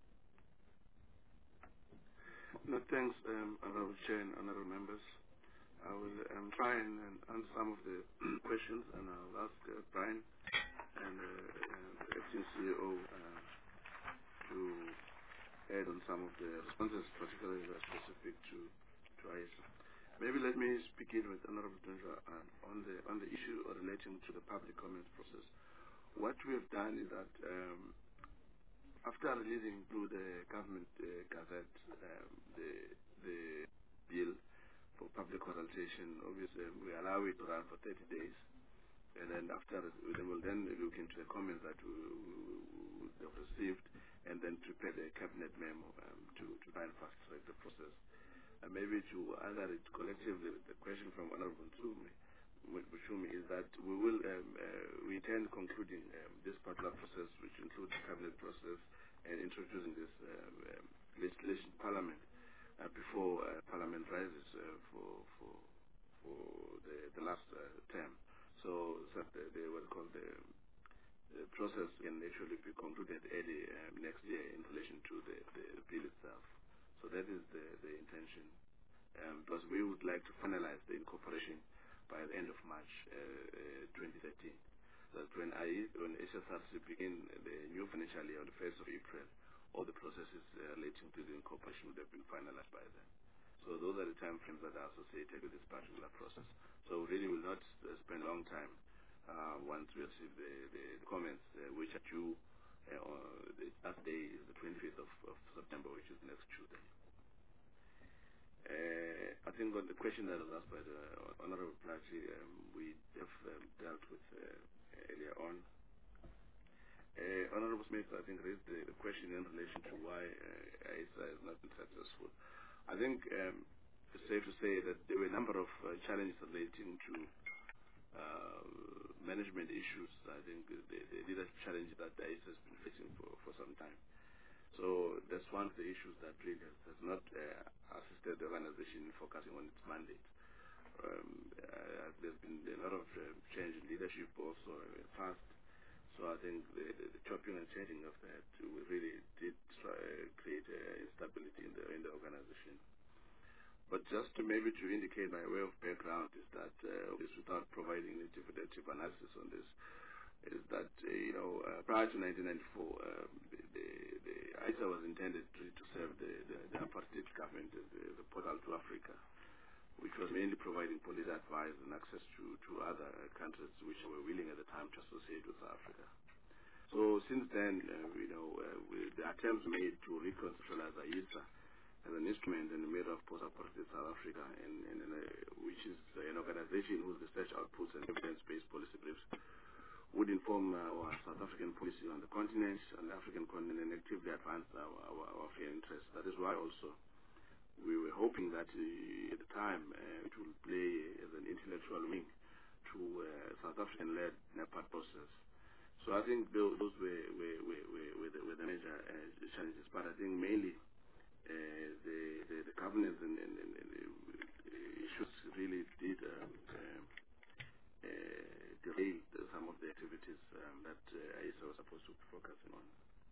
S16: No, thanks, um, Honorable Chair and Honorable Members. I will um, try and, and answer some of the questions, and I'll ask uh, Brian and uh, uh, the acting C E O uh, to add on some of the responses, particularly that are specific to, to I S A. Maybe let me begin with Honorable Dundra uh, on the on the issue relating to the public comment process. What we have done is that um, after releasing through the government uh, gazette um, the the bill for public consultation, obviously we allow it to run for thirty days, and then after we then will then look into the comments that we, we, we have received, and then prepare the cabinet memo um, to to try and fast track the process. And maybe to answer it collectively, the question from Honorable Bushumi is that we will um, uh, we intend concluding um, this particular process, which includes the cabinet process and introducing this um, um, legislation in Parliament uh, before uh, Parliament rises uh, for for for the, the last uh, term. So that the, the what called the, the process can actually be concluded early um, next year in relation to the, the bill itself. So that is the, the intention, um, because we would like to finalize the incorporation by the end of March uh, uh, twenty thirteen. That when I when H S R C begin the new financial year on the first of April, all the processes uh, relating to the incorporation would have been finalized by then. So those are the time frames that are associated with this particular process. So really will not uh, spend a long time uh, once we receive the, the, the comments, uh, which are due. Uh, the last day is the question that was asked by the Honorable Platy, um, we have um, dealt with uh, earlier on. Uh, Honorable Smith, I think, raised the, the question in relation to why uh, I S A has not been successful. I think um, it's safe to say that there were a number of uh, challenges relating to uh, management issues. I think the, the leadership challenge that the I S A has been facing for, for some time. So that's one of the issues that really has, has not uh, assisted the organization in focusing on its mandate. Um, uh, there's been a lot of uh, change in leadership also uh, fast. So I think the, the, the chopping and changing of that really did try, uh, create uh, instability in the in the organization. But just to maybe to indicate my way of background is that, uh, this without providing any definitive analysis on this, is that, uh, you know, uh, prior to nineteen ninety-four, um, the, the, the I S A was intended to, to serve the, the, the apartheid government as the, the portal to Africa, which was mainly providing policy advice and access to, to other countries which were willing at the time to associate with Africa. So since then, uh, you know, uh, we, the attempts made to reconceptualize I S A as an instrument in the middle of post-apartheid South Africa, and, and, and, uh, which is an organization whose research outputs and evidence-based policy briefs would inform uh, our South African policy on the continent and the African continent and actively advance our, our, our fair interests. That is why also we were hoping that uh, at the time uh, it will play as an intellectual wing to uh, South African-led NEPAD process. So I think those, those were, were, were, were, were, the, were the major uh, challenges. But I think mainly uh, the, the, the governance and, and, and, and uh, issues really did um, um, uh, derail some of the activities um, that uh, I S A was supposed to be focusing on.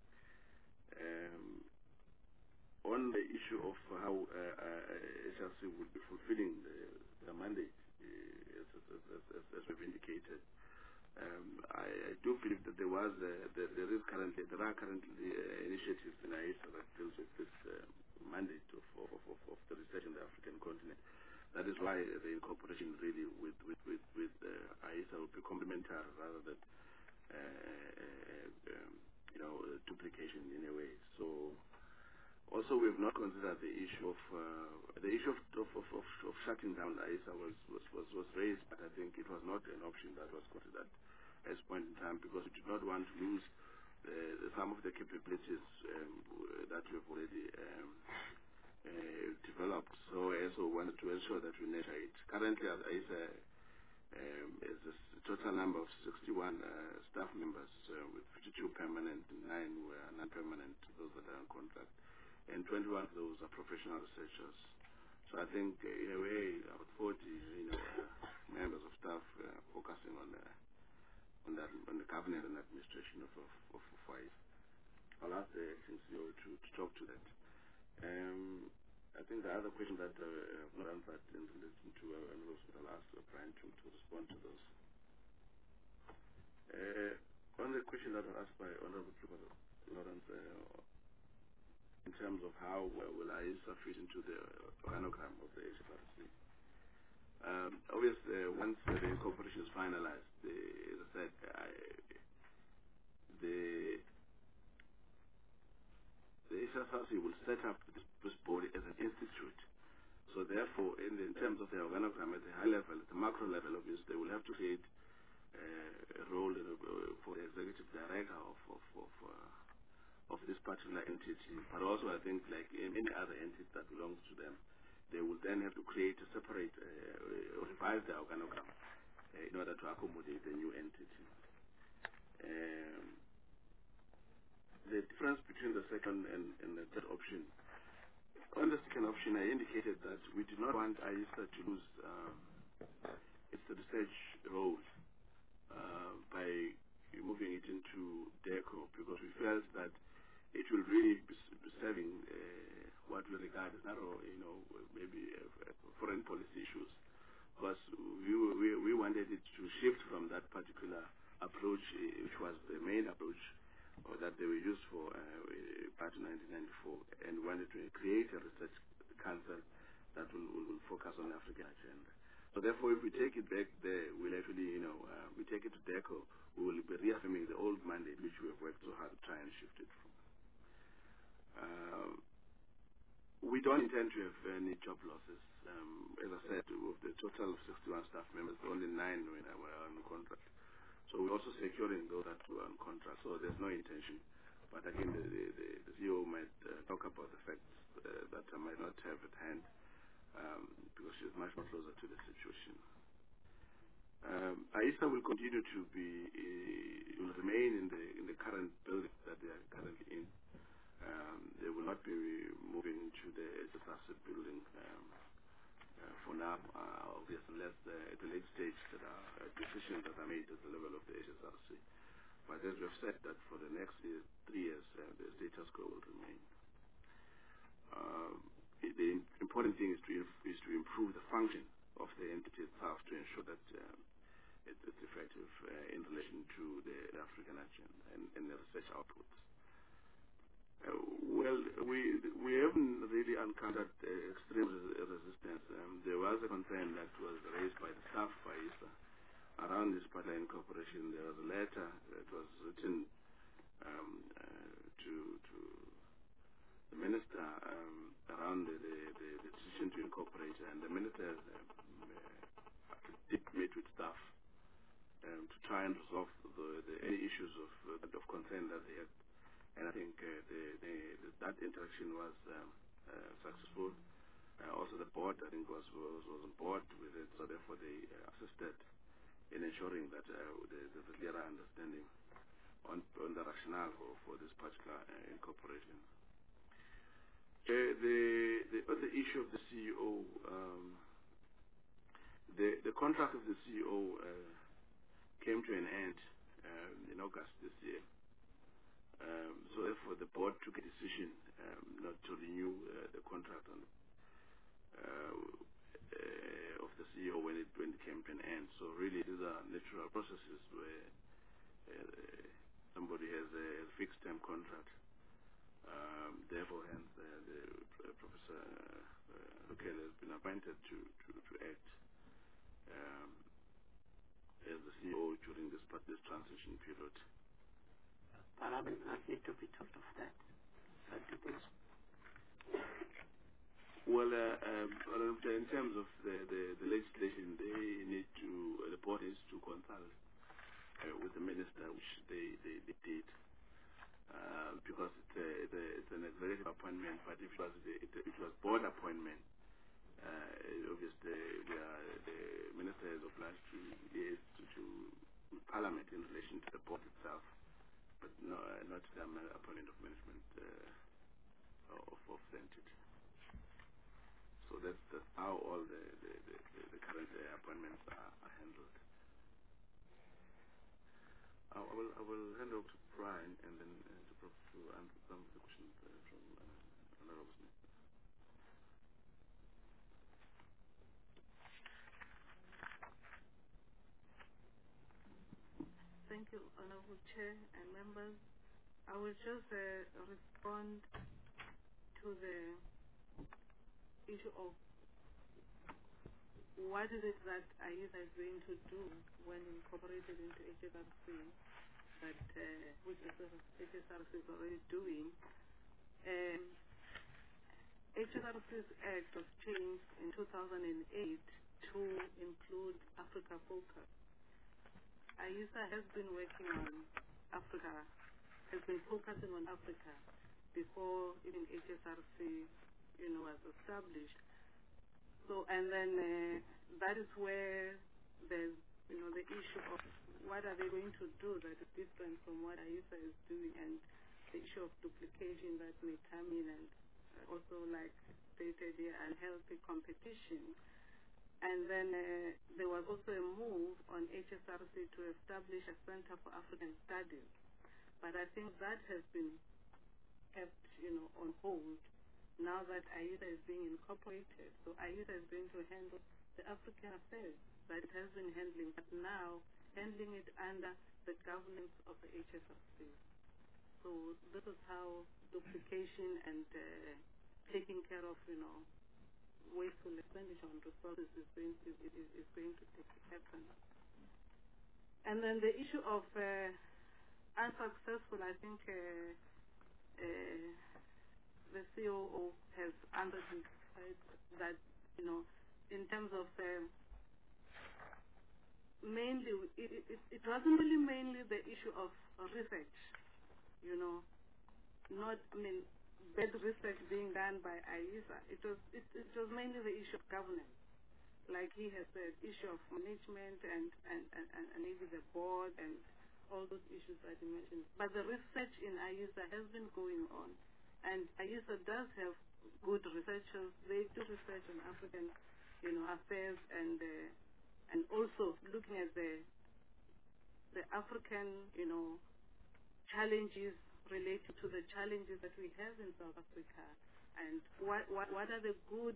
S16: Um, on the issue of how uh, uh, H R C would be fulfilling the, the mandate, uh, as, as, as, as, as we've indicated, um, I, I do believe that there was, uh, there, there is currently, there are currently uh, initiatives in I S A that deals with this uh, mandate of, of, of, of the research in the African continent. That is why the incorporation really with with with, with uh, I S A will be complementary rather than uh, uh, um, you know uh, duplication in a way. So also we've not considered the issue of uh, the issue of of, of, of of shutting down I S A was, was was was raised, but I think it was not an option that was considered at this point in time because we did not want to lose uh, some of the capabilities um, that we've already. Um, Uh, developed, so I also wanted to ensure that we nurture it. Currently, as I say, um, is a total number of sixty-one uh, staff members, uh, with fifty-two permanent, nine were non-permanent, those that are on contract, and twenty-one of those are professional researchers. So I think, uh, in a way, about forty, you know, uh, members of staff uh, focusing on the on that on the cabinet and administration of of, of, of I S A. I'll ask the acting C E O to, to talk to that. Um, I think the other question that uh, I have not answered in relation to uh, and those that I'll ask uh, Brian to, to respond to those. Uh, on the question that was asked by Honorable Lawrence uh, in terms of how uh, will I S A fit into the organogram of the H R C. Um, obviously, uh, once uh, the incorporation is finalized, the, as I said, I, the the H R C will set up this, this body as an institute. So therefore, in, the, in terms of the organogram at the high level, at the macro level, obviously, they will have to create uh, a role uh, for the executive director of of of, uh, of this particular entity. But also, I think, like in any other entity that belongs to them, they will then have to create a separate, uh, revise the organogram uh, in order to accommodate the new entity. Um, the difference between the second and, and the third option. On the second option, I indicated that we do not want I S A to lose um, its research role uh, by moving it into DECO because we felt that it will really be serving uh, what we regard as narrow, you know, maybe uh, foreign policy issues. Because we, we, we wanted it to shift from that particular approach, which was the main approach or that they were used for uh, prior to nineteen ninety-four, and wanted to create a research council that will, will, will focus on the African agenda. So therefore, if we take it back there, we'll actually, you know, uh, we take it to DECO, we will be reaffirming the old mandate which we have worked so hard to try and shift it from. Uh, we we don't intend to have any job losses. Um, as I said, of the total of sixty-one staff members, only nine were on contract. So we're also securing those that were on contract. So there's no intention. But again, the, the, the, the C E O might uh, talk about the facts uh, that I might not have at hand um, because she's much more closer to the situation. Um, AISA will continue to be, uh, will remain in the in the current building that they are currently in. Um, they will not be moving to the S S R C building um, uh, for now, uh, obviously, unless uh, at the late stage there are uh, decisions that are made at the level of the S S R C. But as we have said, that for the next year, three years, uh, the status quo will remain. Um, the important thing is to is to improve the function of the entity itself to ensure that. Um, It, it's effective uh, in relation to the African agenda and, and the research outputs. Uh, well, we we haven't really encountered uh, extreme res- resistance. Um, there was a concern that was raised by the staff by AISA around this pipeline incorporation. There was a letter that was written um, uh, to to the minister um, around the, the, the, the decision to incorporate, and the minister uh, uh, did meet with staff. Um, to try and resolve the, the any issues of uh, of concern that they had, and I think uh, the, the, the, that interaction was um, uh, successful. Uh, also, the board I think was was, was on board with it, so therefore they uh, assisted in ensuring that uh, the, there's a clearer understanding on, on the rationale for, for this particular uh, incorporation. Uh, the the other issue of the C E O, um, the the contract of the C E O. Uh, came to an end um, in August this year. Um, so therefore the board took a decision um, not to renew uh, the contract on, uh, uh, of the C E O when it, when it came to an end. So really these are natural processes where uh, somebody has a, a fixed term contract. Um, therefore hence uh, the uh, Professor uh, Lukele has been appointed to, to, to act um, as the C E O during this, this transition period.
S1: Parliament does need to be told of that.
S16: Well, uh, um, in terms of the, the, the legislation, they need to, uh, the board needs to consult uh, with the minister, which they, they, they did, uh, because it's, a, it's, a, it's an executive appointment, but if it was, the, it, it was board appointment, uh, obviously we are, the minister is obliged to liaise to, to Parliament in relation to the board itself, but no, uh, not the appointment of management uh, of, of the entity. So that's, that's how all the, the, the, the current uh, appointments are, are handled. I will, I will hand over to Brian and then uh, to, to answer some of the questions uh, from uh, Honorable Smith.
S2: Thank you, Honorable Chair and members. I will just uh, respond to the issue of what is it that AISA is going to do when incorporated into H S R C, that, uh, which H S R C is already doing. Um, H S R C's Act was changed in two thousand eight to include Africa Focus. AISA has been working on Africa, has been focusing on Africa before even H S R C, you know, was established. So, and then uh, that is where there's, you know, the issue of what are they going to do that is different from what AISA is doing, and the issue of duplication that may come in, and also, like stated here, unhealthy competition. And then uh, there was also a move on H S R C to establish a Center for African Studies. But I think that has been kept, you know, on hold now that AISA is being incorporated. So AISA is going to handle the African affairs that it has been handling, but now handling it under the governance of the H S R C. So this is how duplication and uh, taking care of, you know, wasteful expenditure on resources is going to, is, is going to take, happen. And then the issue of uh, unsuccessful, I think uh, uh, the C O O has answered you know, in terms of uh, mainly, it, it, it wasn't really mainly the issue of research, you know, not, I mean, bad research being done by I E S A. It was, it, it was mainly the issue of governance. Like he has said, issue of management and, and, and, and maybe the board and all those issues that you mentioned. But the research in I E S A has been going on. And I E S A does have good researchers. They do research on African, you know, affairs and uh, and also looking at the the African, you know, challenges related to the challenges that we have in South Africa, and what what, what are the good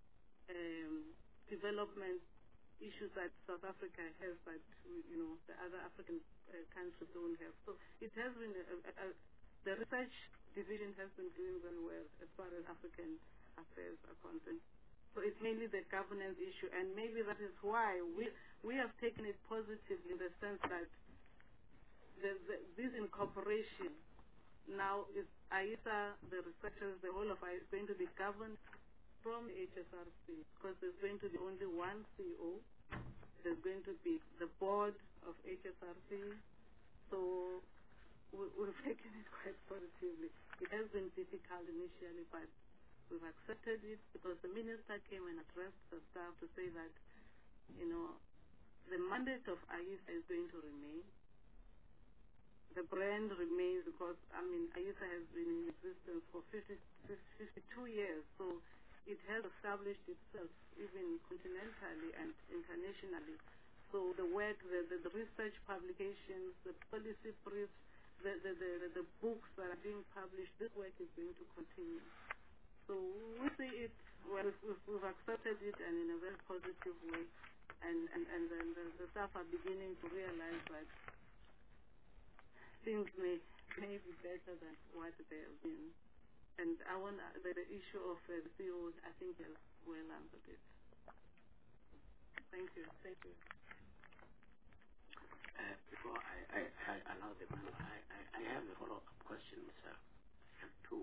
S2: um, development issues that South Africa has that, you know, the other African uh, countries don't have. So it has been a, a, a, the research division has been doing very well as far as African affairs are concerned. So it's mainly the governance issue, and maybe that is why we we have taken it positively in the sense that the, the, this incorporation now is I E S A, the researchers, the whole of I E S A is going to be governed from H S R C, because there's going to be only one C O. There's going to be the board of H S R C. So we, we've taken it quite positively. It has been difficult initially, but we've accepted it because the minister came and addressed the staff to say that, you know, the mandate of I E S A is going to remain. The brand remains because, I mean, I E S A has been in existence for fifty, fifty-two years, so it has established itself even continentally and internationally. So the work, the, the, the research publications, the policy briefs, the, the, the, the books that are being published, this work is going to continue. So we see it, well, we've, we've accepted it and in a very positive way, and, and, and then the, the staff are beginning to realize that things may, may be better than what they have been. And I want uh, the, the issue of uh, the C E Os, I think they've well answered it. Thank you. Thank you.
S1: Uh, before I, I, I allow the member, I, I, I have a follow-up question, sir. I have two.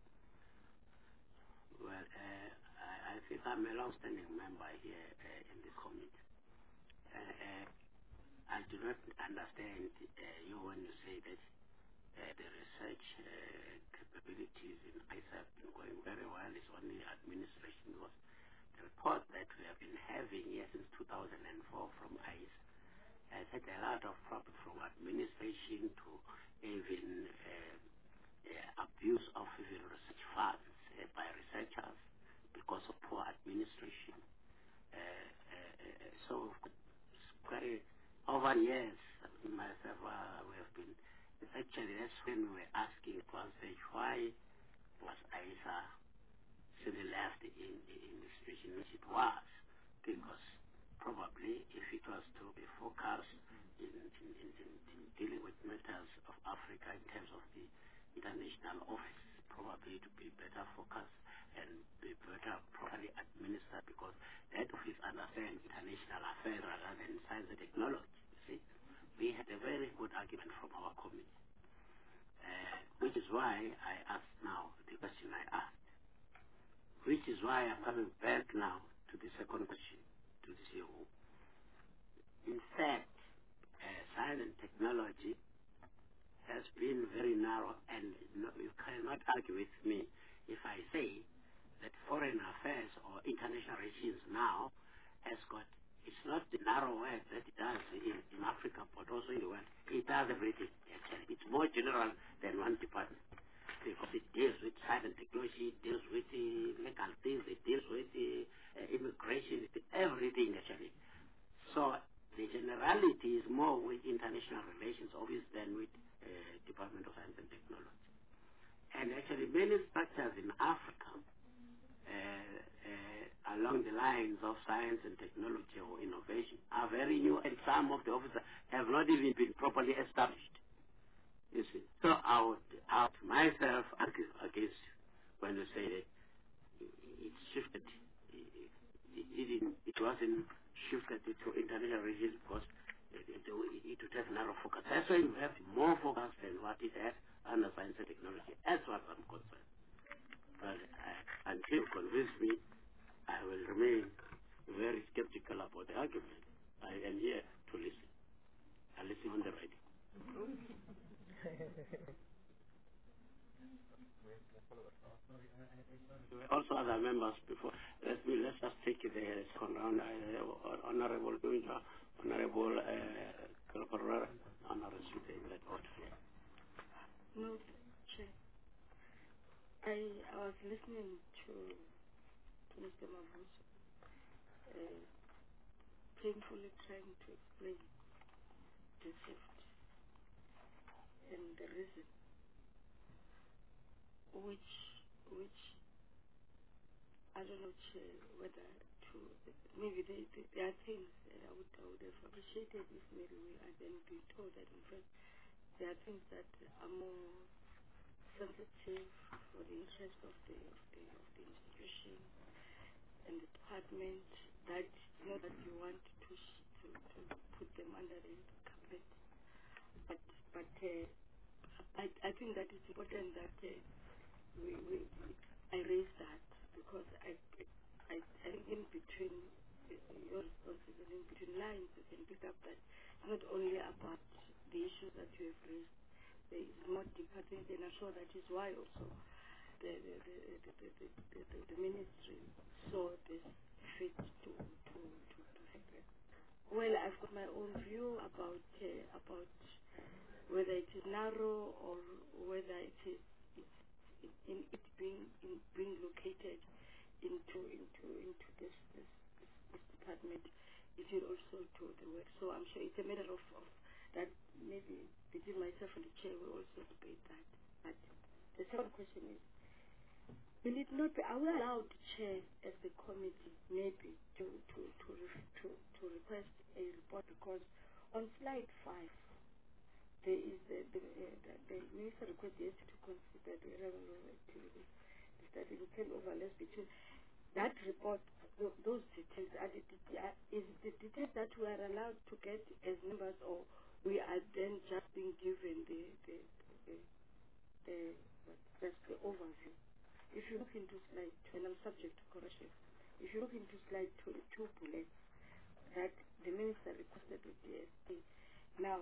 S1: Well, uh, I, I think I'm a long-standing member here uh, in this committee. Uh, uh, I do not understand uh, you when you say that uh, the research uh, capabilities in I E S A have been going very well. It's only administration. Because the report that we have been having here since two thousand four from I E S A has had a lot of problems from administration to even uh, uh, abuse of even research funds uh, by researchers because of poor administration. Uh, uh, uh, so quite over years, myself, uh, we have been, actually that's when we were asking at one stage why was I E S A still left in, in the situation which it was, because probably if it was to be focused in, in, in, in, in dealing with matters of Africa in terms of the international office, probably to be better focused and be better properly administered, because that office understands international affairs rather than science and technology. You see, we had a very good argument from our committee, uh, which is why I asked now the question I asked. Which is why I'm coming back now to the second question, to the C E O. In fact, uh, science and technology has been very narrow, and no, you cannot argue with me if I say that foreign affairs or international relations now has got, it's not the narrow work that it does in, in Africa, but also in the world. It does everything, actually. It's more general than one department, because it deals with science and technology, it deals with uh, legal things, it deals with uh, uh, immigration, it, everything actually. So the generality is more with international relations, obviously, than with uh, Department of Science and Technology. And actually many structures in Africa uh, uh, along the lines of science and technology or innovation are very new, and some of the officers have not even been properly established. You see, so I would, I would myself argue against you when you say that it shifted. It, it, it, it wasn't shifted to international relations because it, it, it would have narrow focus. That's why you have more focus than what it has under science and technology, as far as I'm concerned. But uh, until you convince me, I will remain very skeptical about the argument. I am here to listen. I listen on the radio. There were also other members before. Let me let's just take the second round. Uh, Honorable Dunja, Honorable Kalparara, uh, Honorable Supreme Court.
S2: No, Chair. I, I was listening to, to Mister Mavuso, uh, painfully trying to explain the shift and the reason which which I don't know, Chair, whether to maybe they, they, there are things that I would I would have appreciated if maybe we had then been told that in fact there are things that are more sensitive for the interest of the of the of the institution and the department, that you know that you want to to, to put them under the carpet. But but uh, I I think that it's important that uh, we, we I raise that, because I I I think in between your responses and in between lines you can pick up that it's not only about the issues that you have raised. There is more deeper things, and I'm sure that is why also the the the the, the, the, the, the, the ministry saw this fit to to to, to have it. Well, I've got my own view about uh, about whether it is narrow or whether it is it's in it being in being located into into into this this, this, this department. It will also to the work. So I'm sure it's a matter of, of that maybe between myself and the chair will also debate that. But the second question is, will it not be, are we allowed to chair as the committee maybe to to to to, to request a report, because on slide five there is the the, uh, the, the minister requested to consider the irregular activities that we can overlap between that report. Those details are the, is the details that we are allowed to get as members, or we are then just being given the the the, the, the, the overview. If you look into slide two, and I'm subject to correction, if you look into slide two, two bullets that the minister requested with the S P, now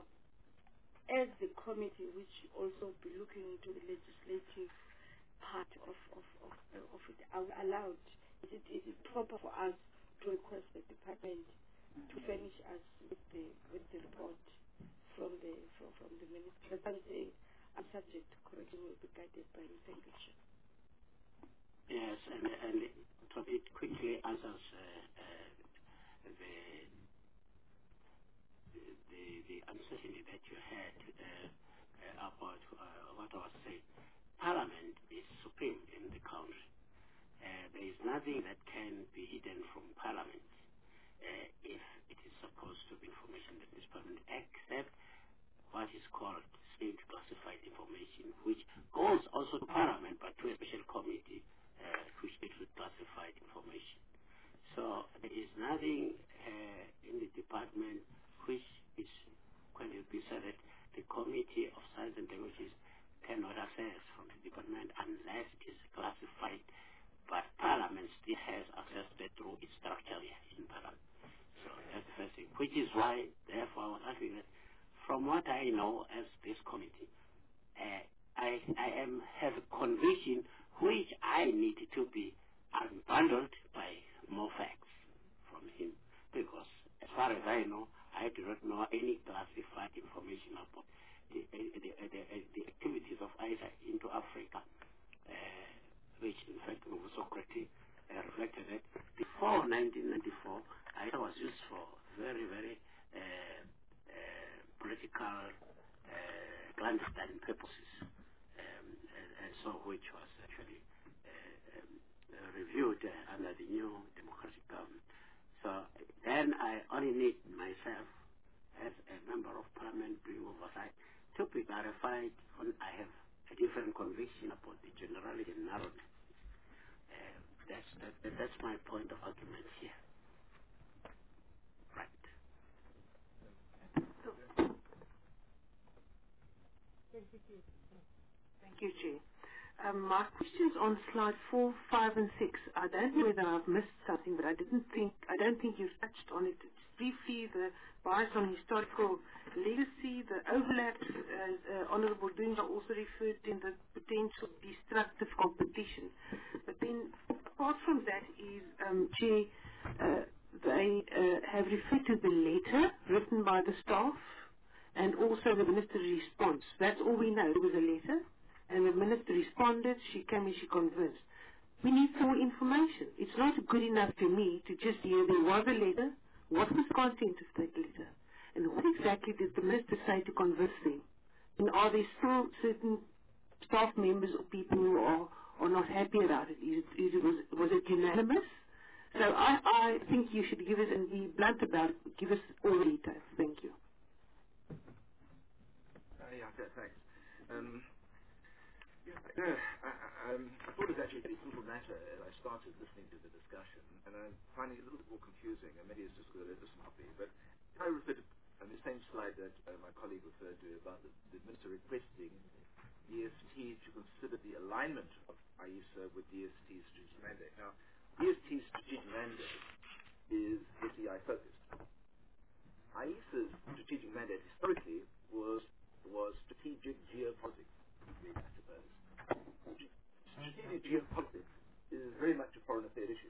S2: as the committee which also be looking into the legislative part of of of, uh, of it, are we allowed? Is it, is it proper for us to request the department to furnish us with the with the report from the from, from the minister? As I'm saying, I'm subject to correction, will be guided by you. Thank you, Chair.
S1: Yes, and and to it quickly answers uh, uh, the the the uncertainty that you had uh, uh, about uh, what I was saying. Parliament is supreme in the country. Uh, there is nothing that can be hidden from Parliament uh, if it is supposed to be information that is permanent, except what is called state classified information, which goes also to Parliament, but to a special committee uh, which deals with classified information. So there is nothing uh, in the department which is going to be said that the Committee of Science and Languages cannot access from the department unless it is classified. But Parliament still has access to it through its structure here in Parliament. So that's the first thing, which is why, therefore, I was asking that from what I know as this committee, uh, I, I am have a conviction which I need to be unbundled by more facts from him, because as far as I know, I do not know any classified information about the, the, the, the, the activities of I S A into Africa, uh, which in fact Socrates uh, reflected that before nineteen ninety-four, I S A was used for very, very uh, uh, political uh, clandestine purposes, um, and, and so which was actually uh, um, uh, reviewed uh, under the new democratic government. So then I only need myself as a member of Parliament doing oversight to be clarified when I have a different conviction about the generality and narrowness. Uh, that's, that, that's my point of argument here. Right.
S4: Thank you, Chair. Um, my questions on slide four, five, and six. I don't know whether I've missed something, but I didn't think. I don't think you've touched on it. Just briefly, the bias on historical legacy, the overlaps, as uh, Honourable Dunga also referred to in the potential destructive competition. But then, apart from that, is um, Chair, uh, they uh, have referred to the letter written by the staff, and also the minister's response. That's all we know. There was a letter. And the minister responded, she came and she convinced. We need some more information. It's not good enough to me to just hear there was a letter. What was the content of that letter? And what exactly did the minister say to convince them? And are there still certain staff members or people who are, are not happy about it? Is it, is it was, was it unanimous? So I, I think you should give us, and be blunt about it, give us all the details. Thank you.
S6: Uh, yeah, th- thanks. Um, Yeah, no, I, I, um, I thought it was actually a pretty simple matter as I started listening to the discussion, and I'm finding it a little bit more confusing, and maybe it's just because I read this copy, but I referred to on the same slide that uh, my colleague referred to about the, the minister requesting D S T to consider the alignment of I E S A with D S T's strategic mandate. Now, D S T's strategic mandate is S E I focused. I E S A's strategic mandate historically was was strategic geopolitics, I suppose. Strategic geopolitics is very much a foreign affairs issue.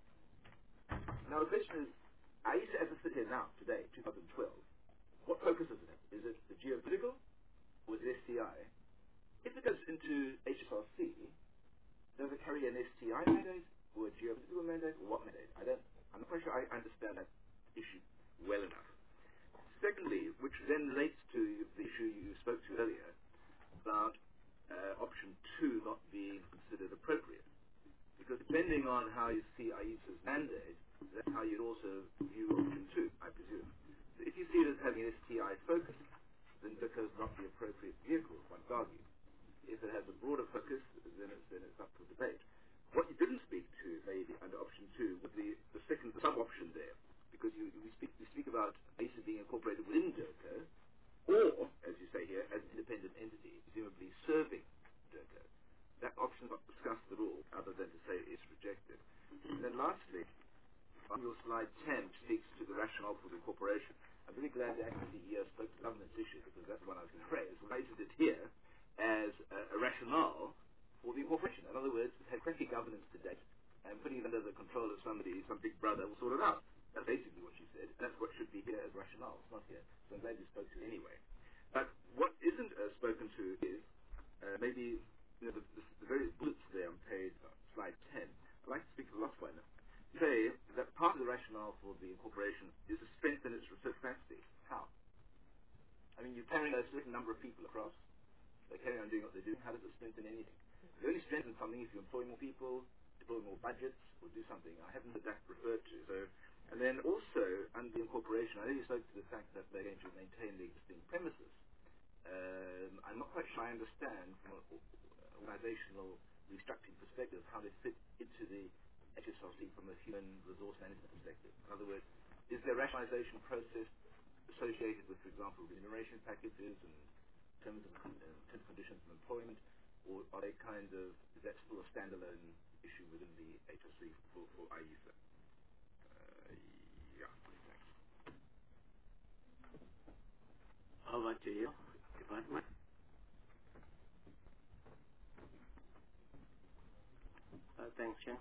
S6: Now the question is, I E S A as it sits here now, today, twenty twelve, what focus is it? Is it the geopolitical or is it S T I? If it goes into H S R C, does it carry an S T I mandate or a geopolitical mandate or what mandate? I don't, I'm not quite sure I understand that issue well enough. Secondly, which then relates to the issue you spoke to earlier about uh, option two not being considered appropriate. Because depending on how you see I E S A's mandate, that's how you'd also view option two, I presume. So if you see it as having an S T I focus, then because not the appropriate vehicle, one could argue. If it has a broader focus, then it's, then it's up for debate. What you didn't speak to, maybe, under option two, was the, the second sub-option there. Because you, we, speak, we speak about I E S A being incorporated within DIRCO, or, as you say here, as an independent entity, presumably serving DIRCO. That option is not discussed at all, other than to say it's rejected. And then lastly, on your slide ten, which speaks to the rationale for the incorporation. I'm really glad that actually the E O spoke to the governance issue, because that's the one I was going to raise. Why isn't it here as a, a rationale for the incorporation? In other words, it had crappy governance to date, and putting it under the control of somebody, some big brother, will sort it out. That's basically what she said. That's what should be here as rationale. It's not here. So I'm glad you spoke to it anyway. But what isn't uh, spoken to is uh, maybe you know, the, the, the various bullets there on page uh, slide ten. I'd like to speak to the last one. Say that part of the rationale for the incorporation is to strengthen its research capacity. How? I mean, you're carrying a certain number of people across. They carry on doing what they're doing. How does it strengthen anything? You only strengthen something if you employ more people, deploy more budgets, or do something. I haven't heard that referred to. So. And then also, under the incorporation, I know you spoke to the fact that they're going to maintain the existing premises. Um, I'm not quite sure I understand from an organizational restructuring perspective how they fit into the H S R C from a human resource management perspective. In other words, is there a rationalization process associated with, for example, remuneration packages and terms of, uh, terms and conditions of employment, or are they kind of, is that still a standalone issue within the H S R C for, for I E S A? Yeah, thanks.
S1: Over to you, Department.
S8: Uh, thanks, Chair.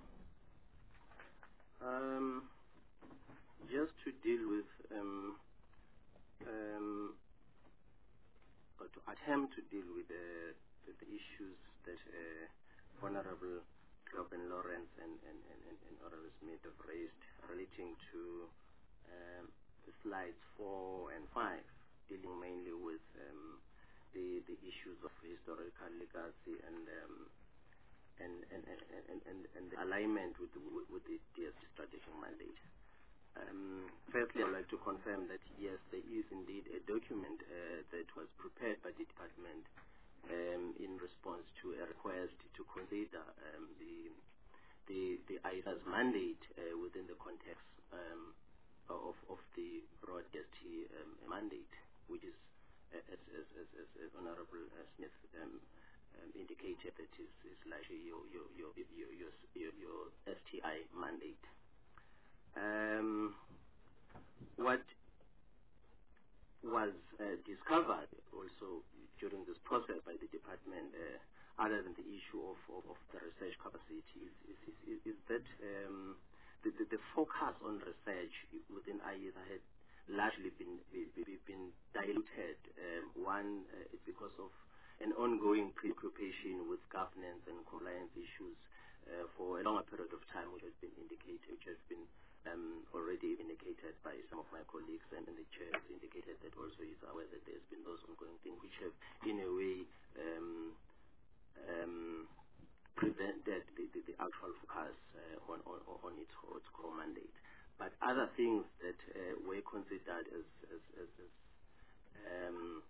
S8: Um, just to deal with, um, um, or to attempt to deal with the, the, the issues that uh, Honorable Robin Lawrence and, and, and, and, and Honorable Smith have raised relating to um, the slides four and five, dealing mainly with um, the the issues of historical legacy and um, and, and, and, and, and, and the alignment with the, with the D S T strategic mandate. Um, firstly, I would like to confirm that yes, there is indeed a document uh, that was prepared by the department um, in response to a request to consider um, the the the I E S A's mandate uh, within the context um, of of the broad D S T um, mandate, which is uh, as, as, as, as Honorable uh, Smith um, um, indicated that is is likely your your your your your, your, your S T I mandate. Um, what was uh, discovered also during this process by the department, uh, other than the issue of, of, of the research capacity, is, is, is, is that um, the, the, the focus on research within I E S A had largely been be, be, been diluted. Um, one uh, is because of an ongoing preoccupation with governance and compliance issues uh, for a longer period of time, which has been indicated, which has been um, already indicated by some of my colleagues, and, and the chair has indicated that also is aware that there's been those ongoing things which have, in a way, um, um, prevented the, the, the actual focus uh, on, on, on its, its core mandate. But other things that uh, were considered as, as, as, as um,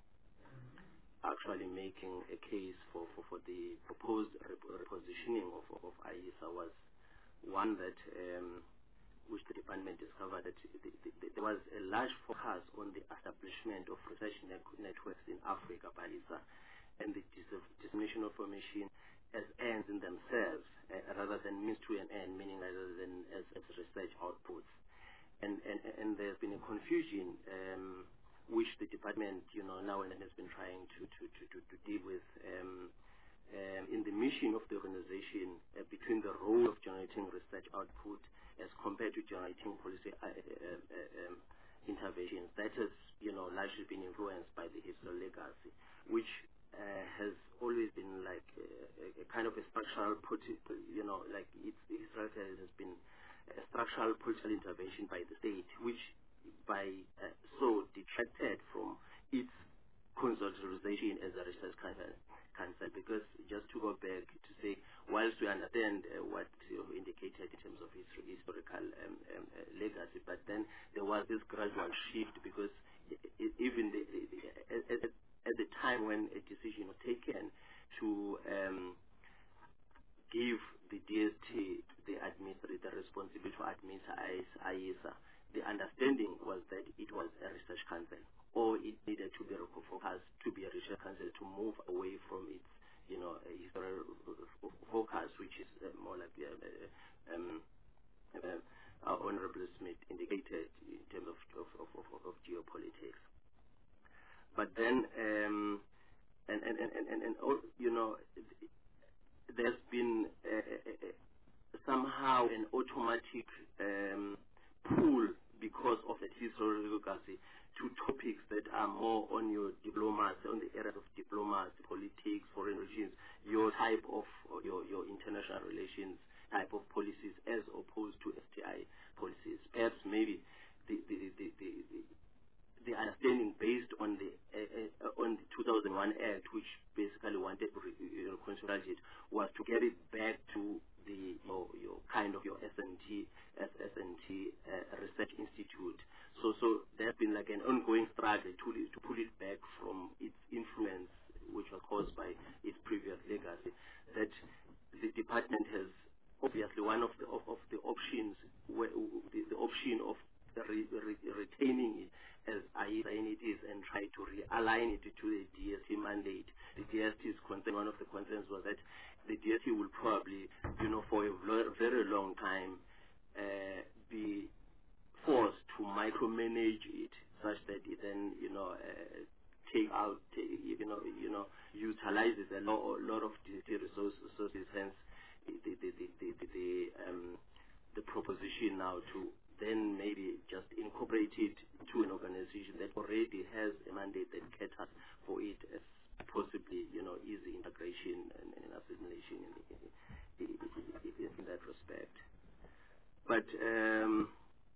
S8: actually making a case for, for, for the proposed rep- repositioning of, of I E S A was one that um, which the department discovered that the, the, the, there was a large focus on the establishment of research net- networks in Africa by I E S A and the dis- dissemination of information as ends in themselves uh, rather than means to an end, meaning rather than as, as research outputs. And, and, and there's been a confusion um, which the department, you know, now and then has been trying to, to, to, to, to deal with um, um, in the mission of the organization uh, between the role of generating research output as compared to generating policy uh, uh, uh, um, interventions. That has, you know, largely been influenced by the historical legacy, which uh, has always been like a, a kind of a structural, you know, like it's historically has been a structural political intervention by the state, which by uh, so detracted from its consolidation as a research council. Council, because just to go back to say, whilst we understand uh, what you indicated in terms of history, historical um, um, uh, legacy, but then there was this gradual shift because it, it, even the, the, the, at, at the time when a decision was taken to um, give the D S T the administrator the responsibility to administer I E S A, the understanding was that it was a research council, or it needed to be focused to be a research council to move away from its, you know, historical focus, which is uh, more like uh, um, uh, our Honorable Smith indicated in terms of of, of, of, of geopolitics. But then, um, and, and, and, and, and, and all, you know, there's been a, a, a, somehow an automatic um, pull because of the historical legacy to topics that are more on your diplomacy, on the areas of diplomacy, politics, foreign relations, your type of, or your, your international relations type of policies as opposed to S T I policies. Perhaps maybe the, the, the, the, the the understanding based on the uh, uh, on the two thousand one Act, which basically wanted to you know, consolidate, was to get it back to the your, your kind of your S N T S N T uh, Research Institute. So so there's been like an ongoing struggle to to pull it back from its influence, which was caused by its previous legacy. That the department has obviously one of the of, of the options, where, the, the option of re, re, retaining it as I E S A it is and try to realign it to the D S T mandate. The D S T's concern, one of the concerns was that the D S T will probably, you know, for a very long time uh, be forced to micromanage it such that it then, you know, uh, take out, you know, you know, utilizes a lot, a lot of D S T resources. Hence, the the the the, the, the um, the proposition now to then maybe just incorporate it to an organization that already has a mandate that caters for it as possibly, you know, easy integration and, and assimilation in, in, in, in that respect. But um,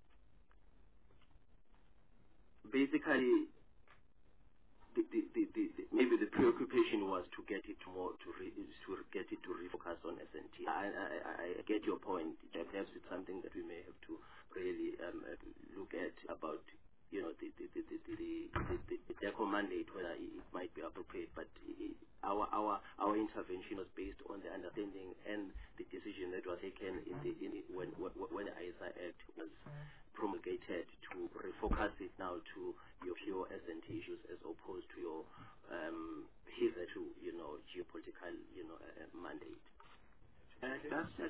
S8: basically, the, the, the, the, the, maybe the preoccupation was to get it more to re, to get it to refocus on S N T. I, I, I get your point. Perhaps it's something that we may have to really um, look at about, you know, the the the the the, the, the, the DECO mandate, whether it might be appropriate. But it, our our our intervention was based on the understanding and the decision that was taken in the in the, when when the I E S A Act was promulgated to refocus it now to your pure S N T issues as opposed to your um, hitherto, you know, geopolitical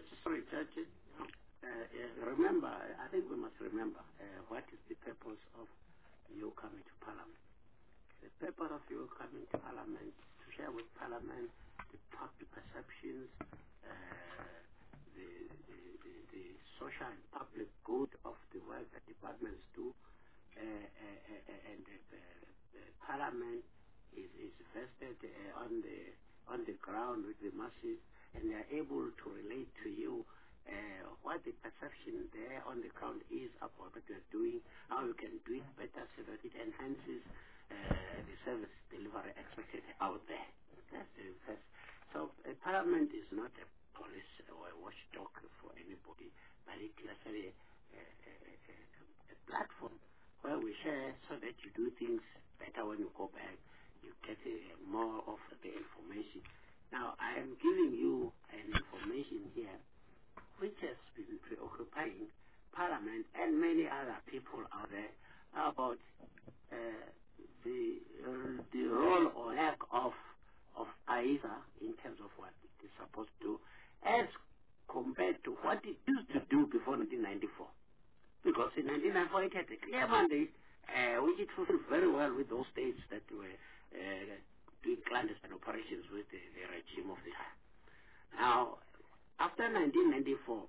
S1: sorry, Judge. Uh, uh, remember, I think we must remember uh, what is the purpose of you coming to Parliament. The purpose of you coming to Parliament is to share with Parliament the public perceptions, uh, the, the, the, the social and public good of the work that departments do, uh, uh, uh, and the, the, the Parliament is, is vested uh, on the on the ground with the masses, and they are able to relate to you uh, what the perception there on the ground is about what you are doing, how you can do it better so that it enhances uh, the service delivery expected out there. That's the first. So a Parliament is not a police or a watchdog for anybody, but it is actually a, a, a, a platform where we share so that you do things better when you go back. You get uh, more of the information. Now, I am giving you an information here which has been preoccupying Parliament and many other people out there about uh, the uh, the role or lack of of A I S A in terms of what it is supposed to do as compared to what it used to do before nineteen ninety-four. Because in nineteen ninety-four it had a clear mandate uh, which it fulfilled very well with those states that were uh, doing clandestine operations with the, the regime of the time. Now, after nineteen ninety-four,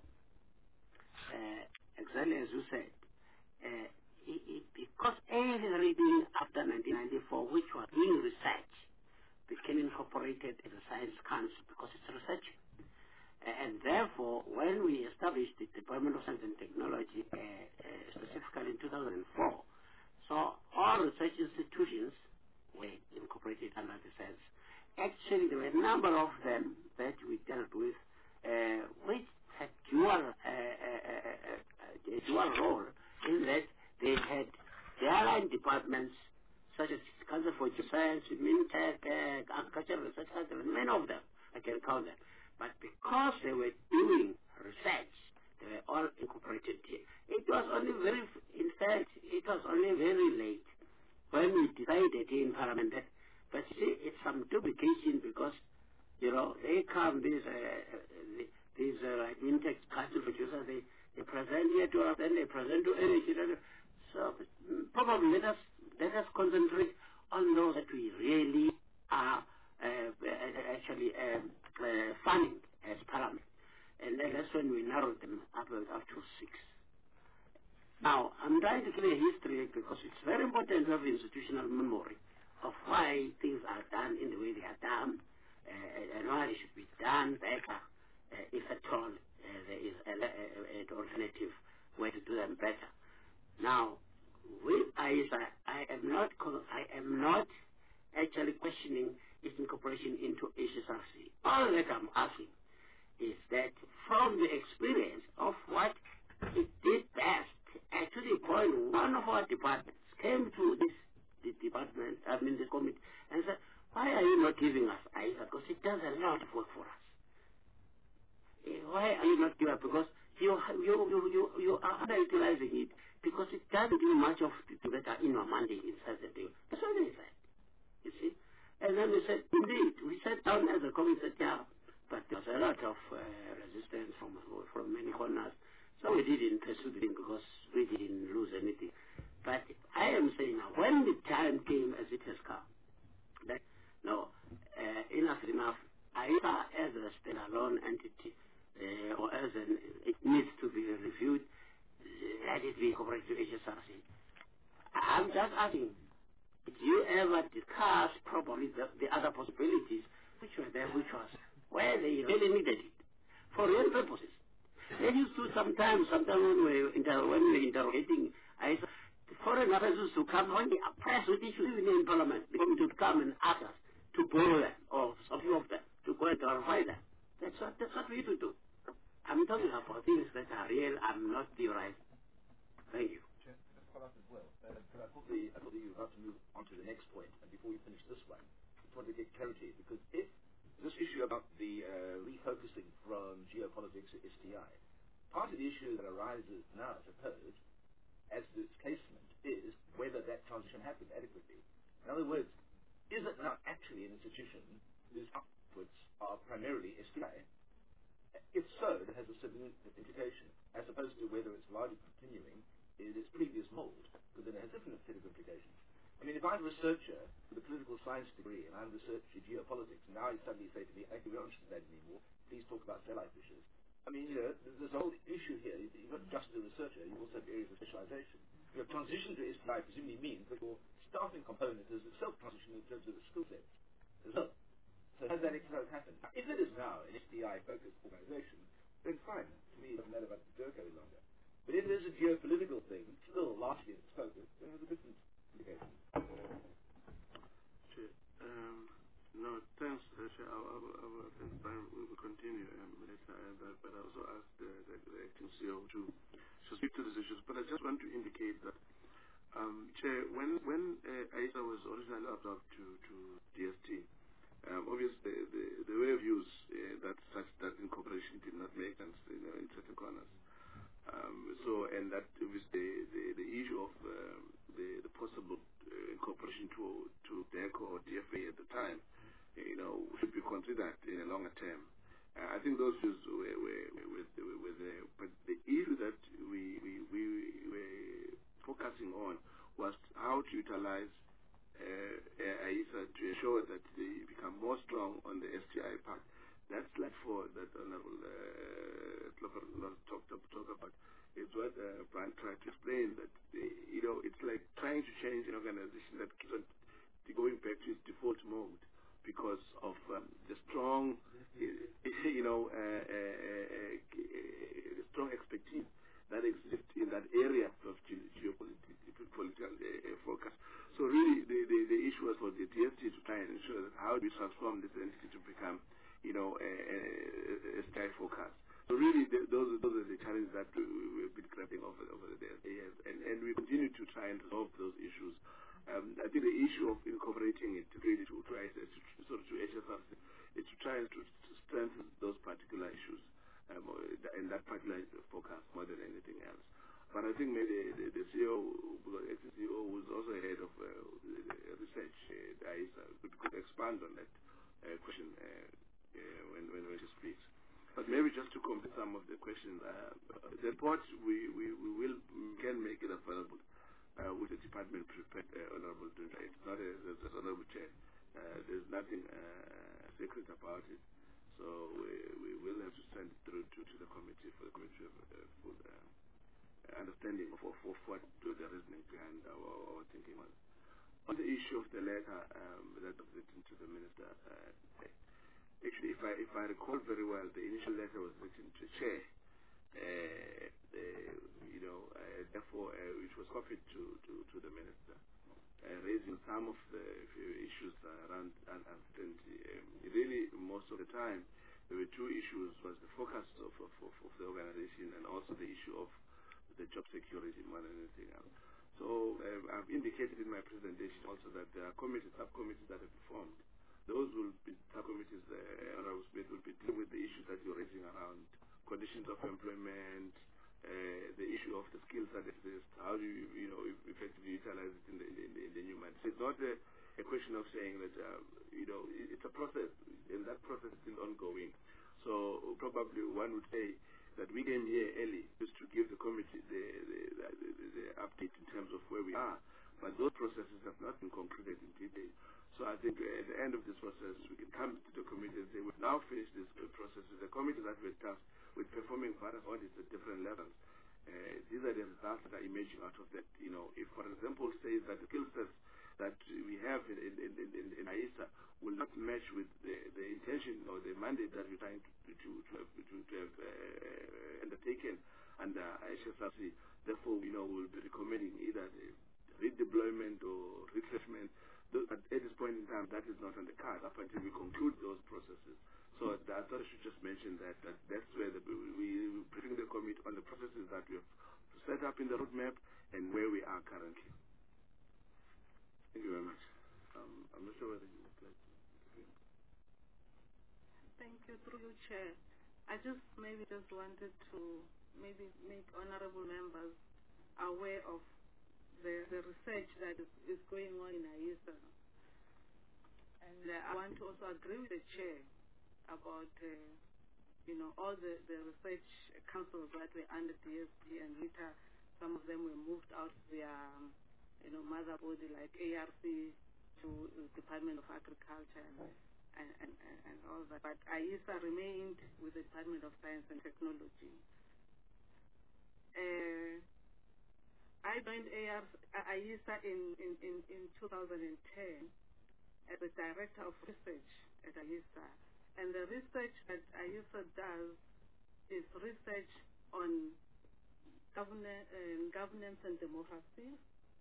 S1: uh, exactly as you said, uh, it, it, because everything after nineteen ninety-four, which was doing research, became incorporated as a science council because it's research. And therefore, when we established the Department of Science and Technology, uh, uh, specifically in two thousand four, so all research institutions were incorporated under the science. Actually, there were a number of them that we dealt with, uh, which had dual, uh, uh, uh, uh, a dual role in that they had their line departments, such as Council for Science, MinTech, uh, Agricultural Research Council, many of them, I can count them. But because they were doing research, they were all incorporated here. It was only very, in fact, it was only very late when we decided in Parliament that, but see, it's some duplication because, you know, they come, these, uh, these, uh, like Mintex council producers, they, they present here to us, then they present to energy. So probably let us, let us concentrate on those that we really are uh, actually um, uh, funding as Parliament. And then that's when we narrowed them up, up to six. Now, I'm trying to give a history because it's very important to have institutional memory of why things are done in the way they are done uh, and why they should be done better, uh, if at all uh, there is a, a, an alternative way to do them better. Now, with I S A, I am not, I am not actually questioning its incorporation into H S R C. All that I'm asking is that from the experience of what it did best, and to the point one of our departments came to this, this department, I mean this committee, and said, why are you not giving us I S A? Because it does a lot of work for us. Why are you not giving us? Because you, you, you, you, you are underutilizing it because it doesn't do much of the better in our mandate inside the deal. That's what they said. You see? And then we said, indeed, we sat down as a committee, said, yeah, but there was a lot of uh, resistance from from many corners. So we didn't pursue the thing because we didn't lose anything. But I am saying now, when the time came as it has come, that, no, uh, enough is enough, either as a standalone entity uh, or as an, it needs to be reviewed, let it be incorporated to H S R C. I'm just asking, did you ever discuss probably the, the other possibilities which were there, which was where they really needed it for real purposes? They used to sometimes, sometimes when we were, inter when we were interrogating, I said, foreign officers to come on the press with issues in Parliament, they would come and ask us to borrow them, or some few of them, to go and verify them. That's what, that's what we used to do. I'm talking about things that are real, I'm not theorizing. Thank you.
S6: Follow up as well. Uh, but I thought, the, I thought that you were about to move on to the next point, and before we finish this one, I just wanted to get clarity, because if this issue about the uh, refocusing from geopolitics to S T I, part of the issue that arises now, I suppose, as to its placement, is whether that transition happened adequately. In other words, is it now actually an institution whose outputs are primarily S T I, If so, it has a certain implication, as opposed to whether it's largely continuing in its previous mold, because then it has different set of implications. I mean, if I'm a researcher with a political science degree and I'm researching geopolitics, and now you suddenly say to me, actually, we're not interested in that anymore, please talk about satellite fishes. I mean, you know, there's a whole issue here. You're not just a researcher, you also have areas of specialization. Your transition to S T I presumably means that your staffing component is itself transitioning in terms of the skill sets as well. So has that exercise happened? If it is now an S D I-focused organization, then fine. To me, it doesn't matter about the Durko any longer. But if it is a geopolitical thing, still largely its focus, then there's a different implication.
S16: Chair, um, no, thanks, uh, Chair. I, I, I, I think Brian will continue um, later, and, uh, but I also asked the, the, the acting C E O to, to speak to these issues. But I just want to indicate that, um, Chair, when when uh, AISA was originally absorbed to, to D S T, Um, obviously, the, the, the way of use uh, that such that incorporation did not make sense, you know, in certain corners. Um, so, and that obviously the, the issue of um, the, the possible uh, incorporation to to DECO or D F A at the time, you know, should be considered in a longer term. Uh, I think those views were were, were, were, were there, but the issue that we we, we were focusing on was how to utilize Uh, AISA to ensure that they become more strong on the S T I part. That's like for that Honorable uh, talked talk about. It's what uh, Brian tried to explain, that they, you know, it's like trying to change an organization that keeps on going back to its default mode because of um, the strong, you know, uh, uh, uh, strong expertise that exists in that area of ge- geopolitical uh, focus. So really, the, the, the issue was for the D S T to try and ensure that how do we transform this entity to become, you know, a, a, a style focus. So really, the, those, those are the challenges that we, we've been grappling over, over the years, and, and we continue to try and resolve those issues. Um, I think the issue of incorporating it really to try to, sort of to H S R C is to try and to, to strengthen those particular issues um, and that particular focus more than anything else. But I think maybe the, the C E O, the ex-C E O, who's also head of uh, research, uh, ISA, could, could expand on that uh, question uh, uh, when, when when she speaks. But maybe just to complete some of the questions, uh, the report we, we, we will can make it available uh, with the department prepared, uh, Honorable Dunda. It's not a, as Honorable Chair. Uh, there's nothing uh, secret about it. So we, we will have to send it through to, to the committee for the committee of uh, full uh, understanding of, of, of what the reasoning behind our, our thinking was. On the issue of the letter um, that was written to the minister, uh, actually, if I if I recall very well, the initial letter was written to chair, uh, uh, you know, uh, therefore, uh, which was copied to, to, to the minister, uh, raising some of the issues around uncertainty. Um, really, most of the time, there were two issues: was the focus of, of, of, of the organization, and also the issue of the job security more than anything else. So um, I've indicated in my presentation also that there are committees, subcommittees that have formed. Those will be subcommittees, uh, Honorable Smith, will be dealing with the issues that you're raising around conditions of employment, uh, the issue of the skills that exist, how do you, you know, effectively utilize it in the, in the, in the new mind. So it's not a, a question of saying that, uh, you know, it's a process, and that process is still ongoing. So probably one would say that we came here early just to give the committee the, the, the, the, the update in terms of where we are. But those processes have not been concluded in detail. So I think uh, at the end of this process, we can come to the committee and say, we've now finished this uh, process with the committee that we're tasked with performing various audits at different levels. Uh, these are the results that are emerging out of that. You know, if, for example, says that the skill sets that we have in, in, in, in, in AISA will not match with the, the intention or the mandate that we're trying to, to, to have, to, to have uh, undertaken under H S R C. Therefore, you know, we'll be recommending either the redeployment or refreshment. But at this point in time, that is not on the card up until we conclude those processes. So I thought I should just mention that, that that's where the, we, we bring the committee on the processes that we have set up in the roadmap and where we are currently. Thank you very much. Um, I'm not sure whether you would like to.
S2: Thank you, through you, Chair. I just maybe just wanted to maybe make honorable members aware of the, the research that is, is going on in AISA. And uh, I want to also agree with the Chair about uh,
S17: you know, all the, the research councils that were under D S D, and later some of them were moved out of their, um, you know, mother body like A R C to the Department of Agriculture and, and, and, and all that. But I S A remained with the Department of Science and Technology. Uh, I joined A I S A in, in, in, in two thousand ten as the Director of Research at A I S A. And the research that A I S A does is research on governance, uh, governance and democracy,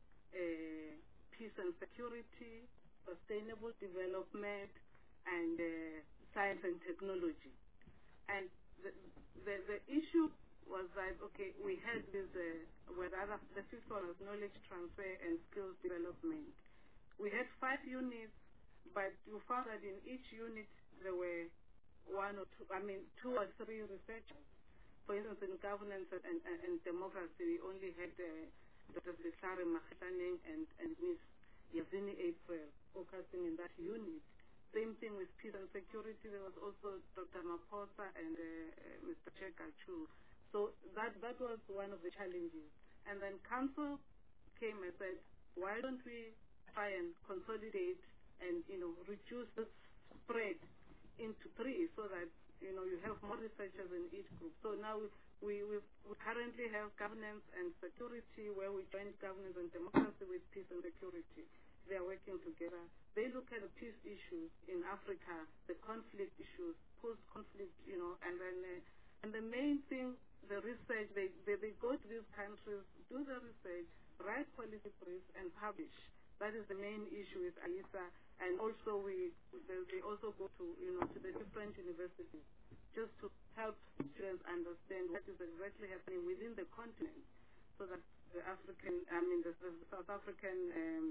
S17: uh, peace and security, sustainable development, and uh, science and technology. And the, the, the issue was that, okay, we had this, uh, where other, the fifth one was knowledge transfer and skills development. We had five units, but you found that in each unit there were one or two, I mean, two or three researchers. For instance, in governance and, and, and democracy, we only had uh, Doctor Zisari Makhitaneng and, and Miz Yazini April focusing in that unit. Same thing with peace and security. There was also Doctor Maposa and uh, uh, Mister Chekachu. So that, that was one of the challenges. And then council came and said, why don't we try and consolidate and, you know, reduce the spread into three so that, you know, you have more researchers in each group. So now we, we, we currently have governance and security, where we join governance and democracy with peace and security. They are working together. They look at the peace issues in Africa, the conflict issues, post-conflict, you know, and then uh, and the main thing, the research, they, they, they go to these countries, do the research, write policy briefs, and publish. That is the main issue with A I S A. And also we, they, they also go to, you know, to the different universities just to help students understand what is exactly happening within the continent, so that the African, I mean, the, the South African um,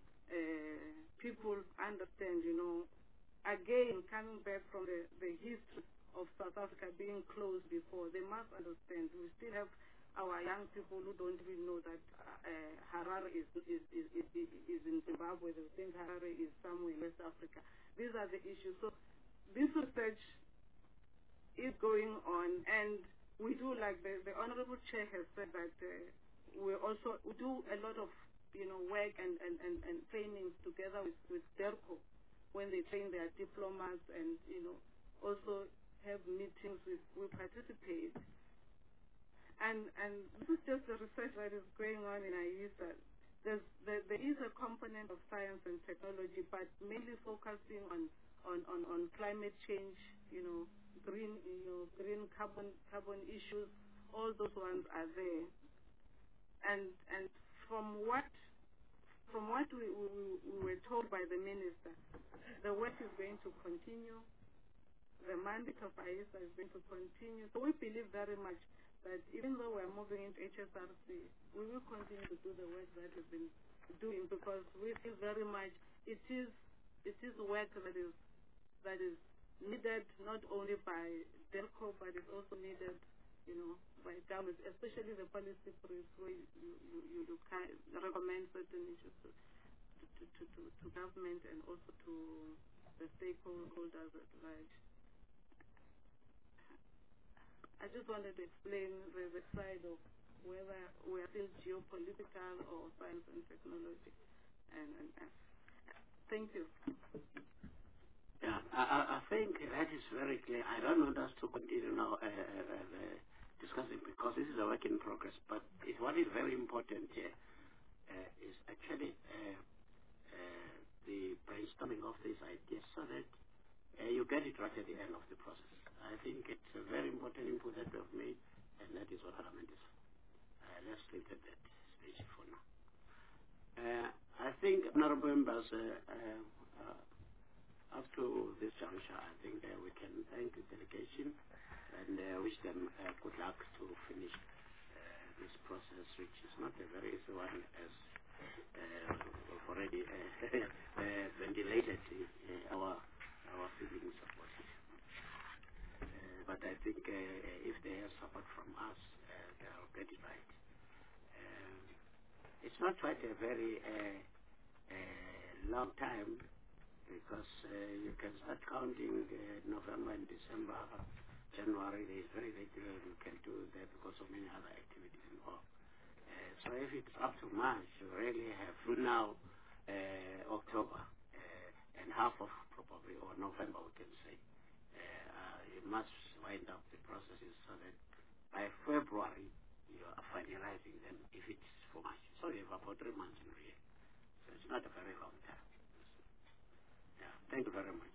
S17: uh, people understand, you know, again, coming back from the, the history of South Africa being closed before, they must understand we still have our young people who don't even know that uh, Harare is, is, is, is, is in Zimbabwe. They think Harare is somewhere in West Africa. These are the issues. So this research is going on, and we do, like the, the Honorable Chair has said, that uh, we also we do a lot of, you know, work and, and, and, and trainings together with, with DERCO when they train their diplomas, and, you know, also have meetings with, we participate. And and this is just the research that is going on in A I S A. There's, there, there is a component of science and technology, but mainly focusing on, on, on, on climate change, you know, green, you know, green carbon carbon issues. All those ones are there. And and from what from what we, we, we were told by the minister, the work is going to continue. The mandate of A I S A is going to continue. So we believe very much that even though we're moving into H S R C, we will continue to do the work that we've been doing, because we feel very much it is it is work that is that is needed not only by DERCO, but it's also needed, you know, by government, especially the policy briefs where you, you, you, you can recommend certain issues to, to, to, to, to government and also to the stakeholders at large. I just wanted to explain the, the side of whether we are still geopolitical or science and technology. And, and, and thank you.
S1: Yeah, I, I think that is very clear. I don't want us to continue now uh, uh, uh, discussing, because this is a work in progress. But it, what is very important here uh, is actually uh, uh, the brainstorming of these ideas, so that uh, you get it right at the end of the process. I think it's a very important input that we have made, and that is what Parliament is. Uh, let's leave it at that stage for now. Uh, I think, honorable members, uh, uh, uh, up to this juncture, I think uh, we can thank the delegation and uh, wish them uh, good luck to finish uh, this process, which is not a very easy one, as uh, we've already uh, uh, ventilated uh, our our feelings about it. Uh, but I think uh, if they have support from us, uh, they'll get it right. Um, it's not quite a very uh, uh, long time, because uh, you can start counting uh, November and December January, there is very little you can do there because of many other activities involved. Uh, so if it's up to March, you really have now uh, October uh, and half of probably, or November we can say. Uh, uh, you must wind up the processes so that by February you are finalizing them if it's for March. So you have about three months in a year. So it's not a very long time. Yeah, thank you very much.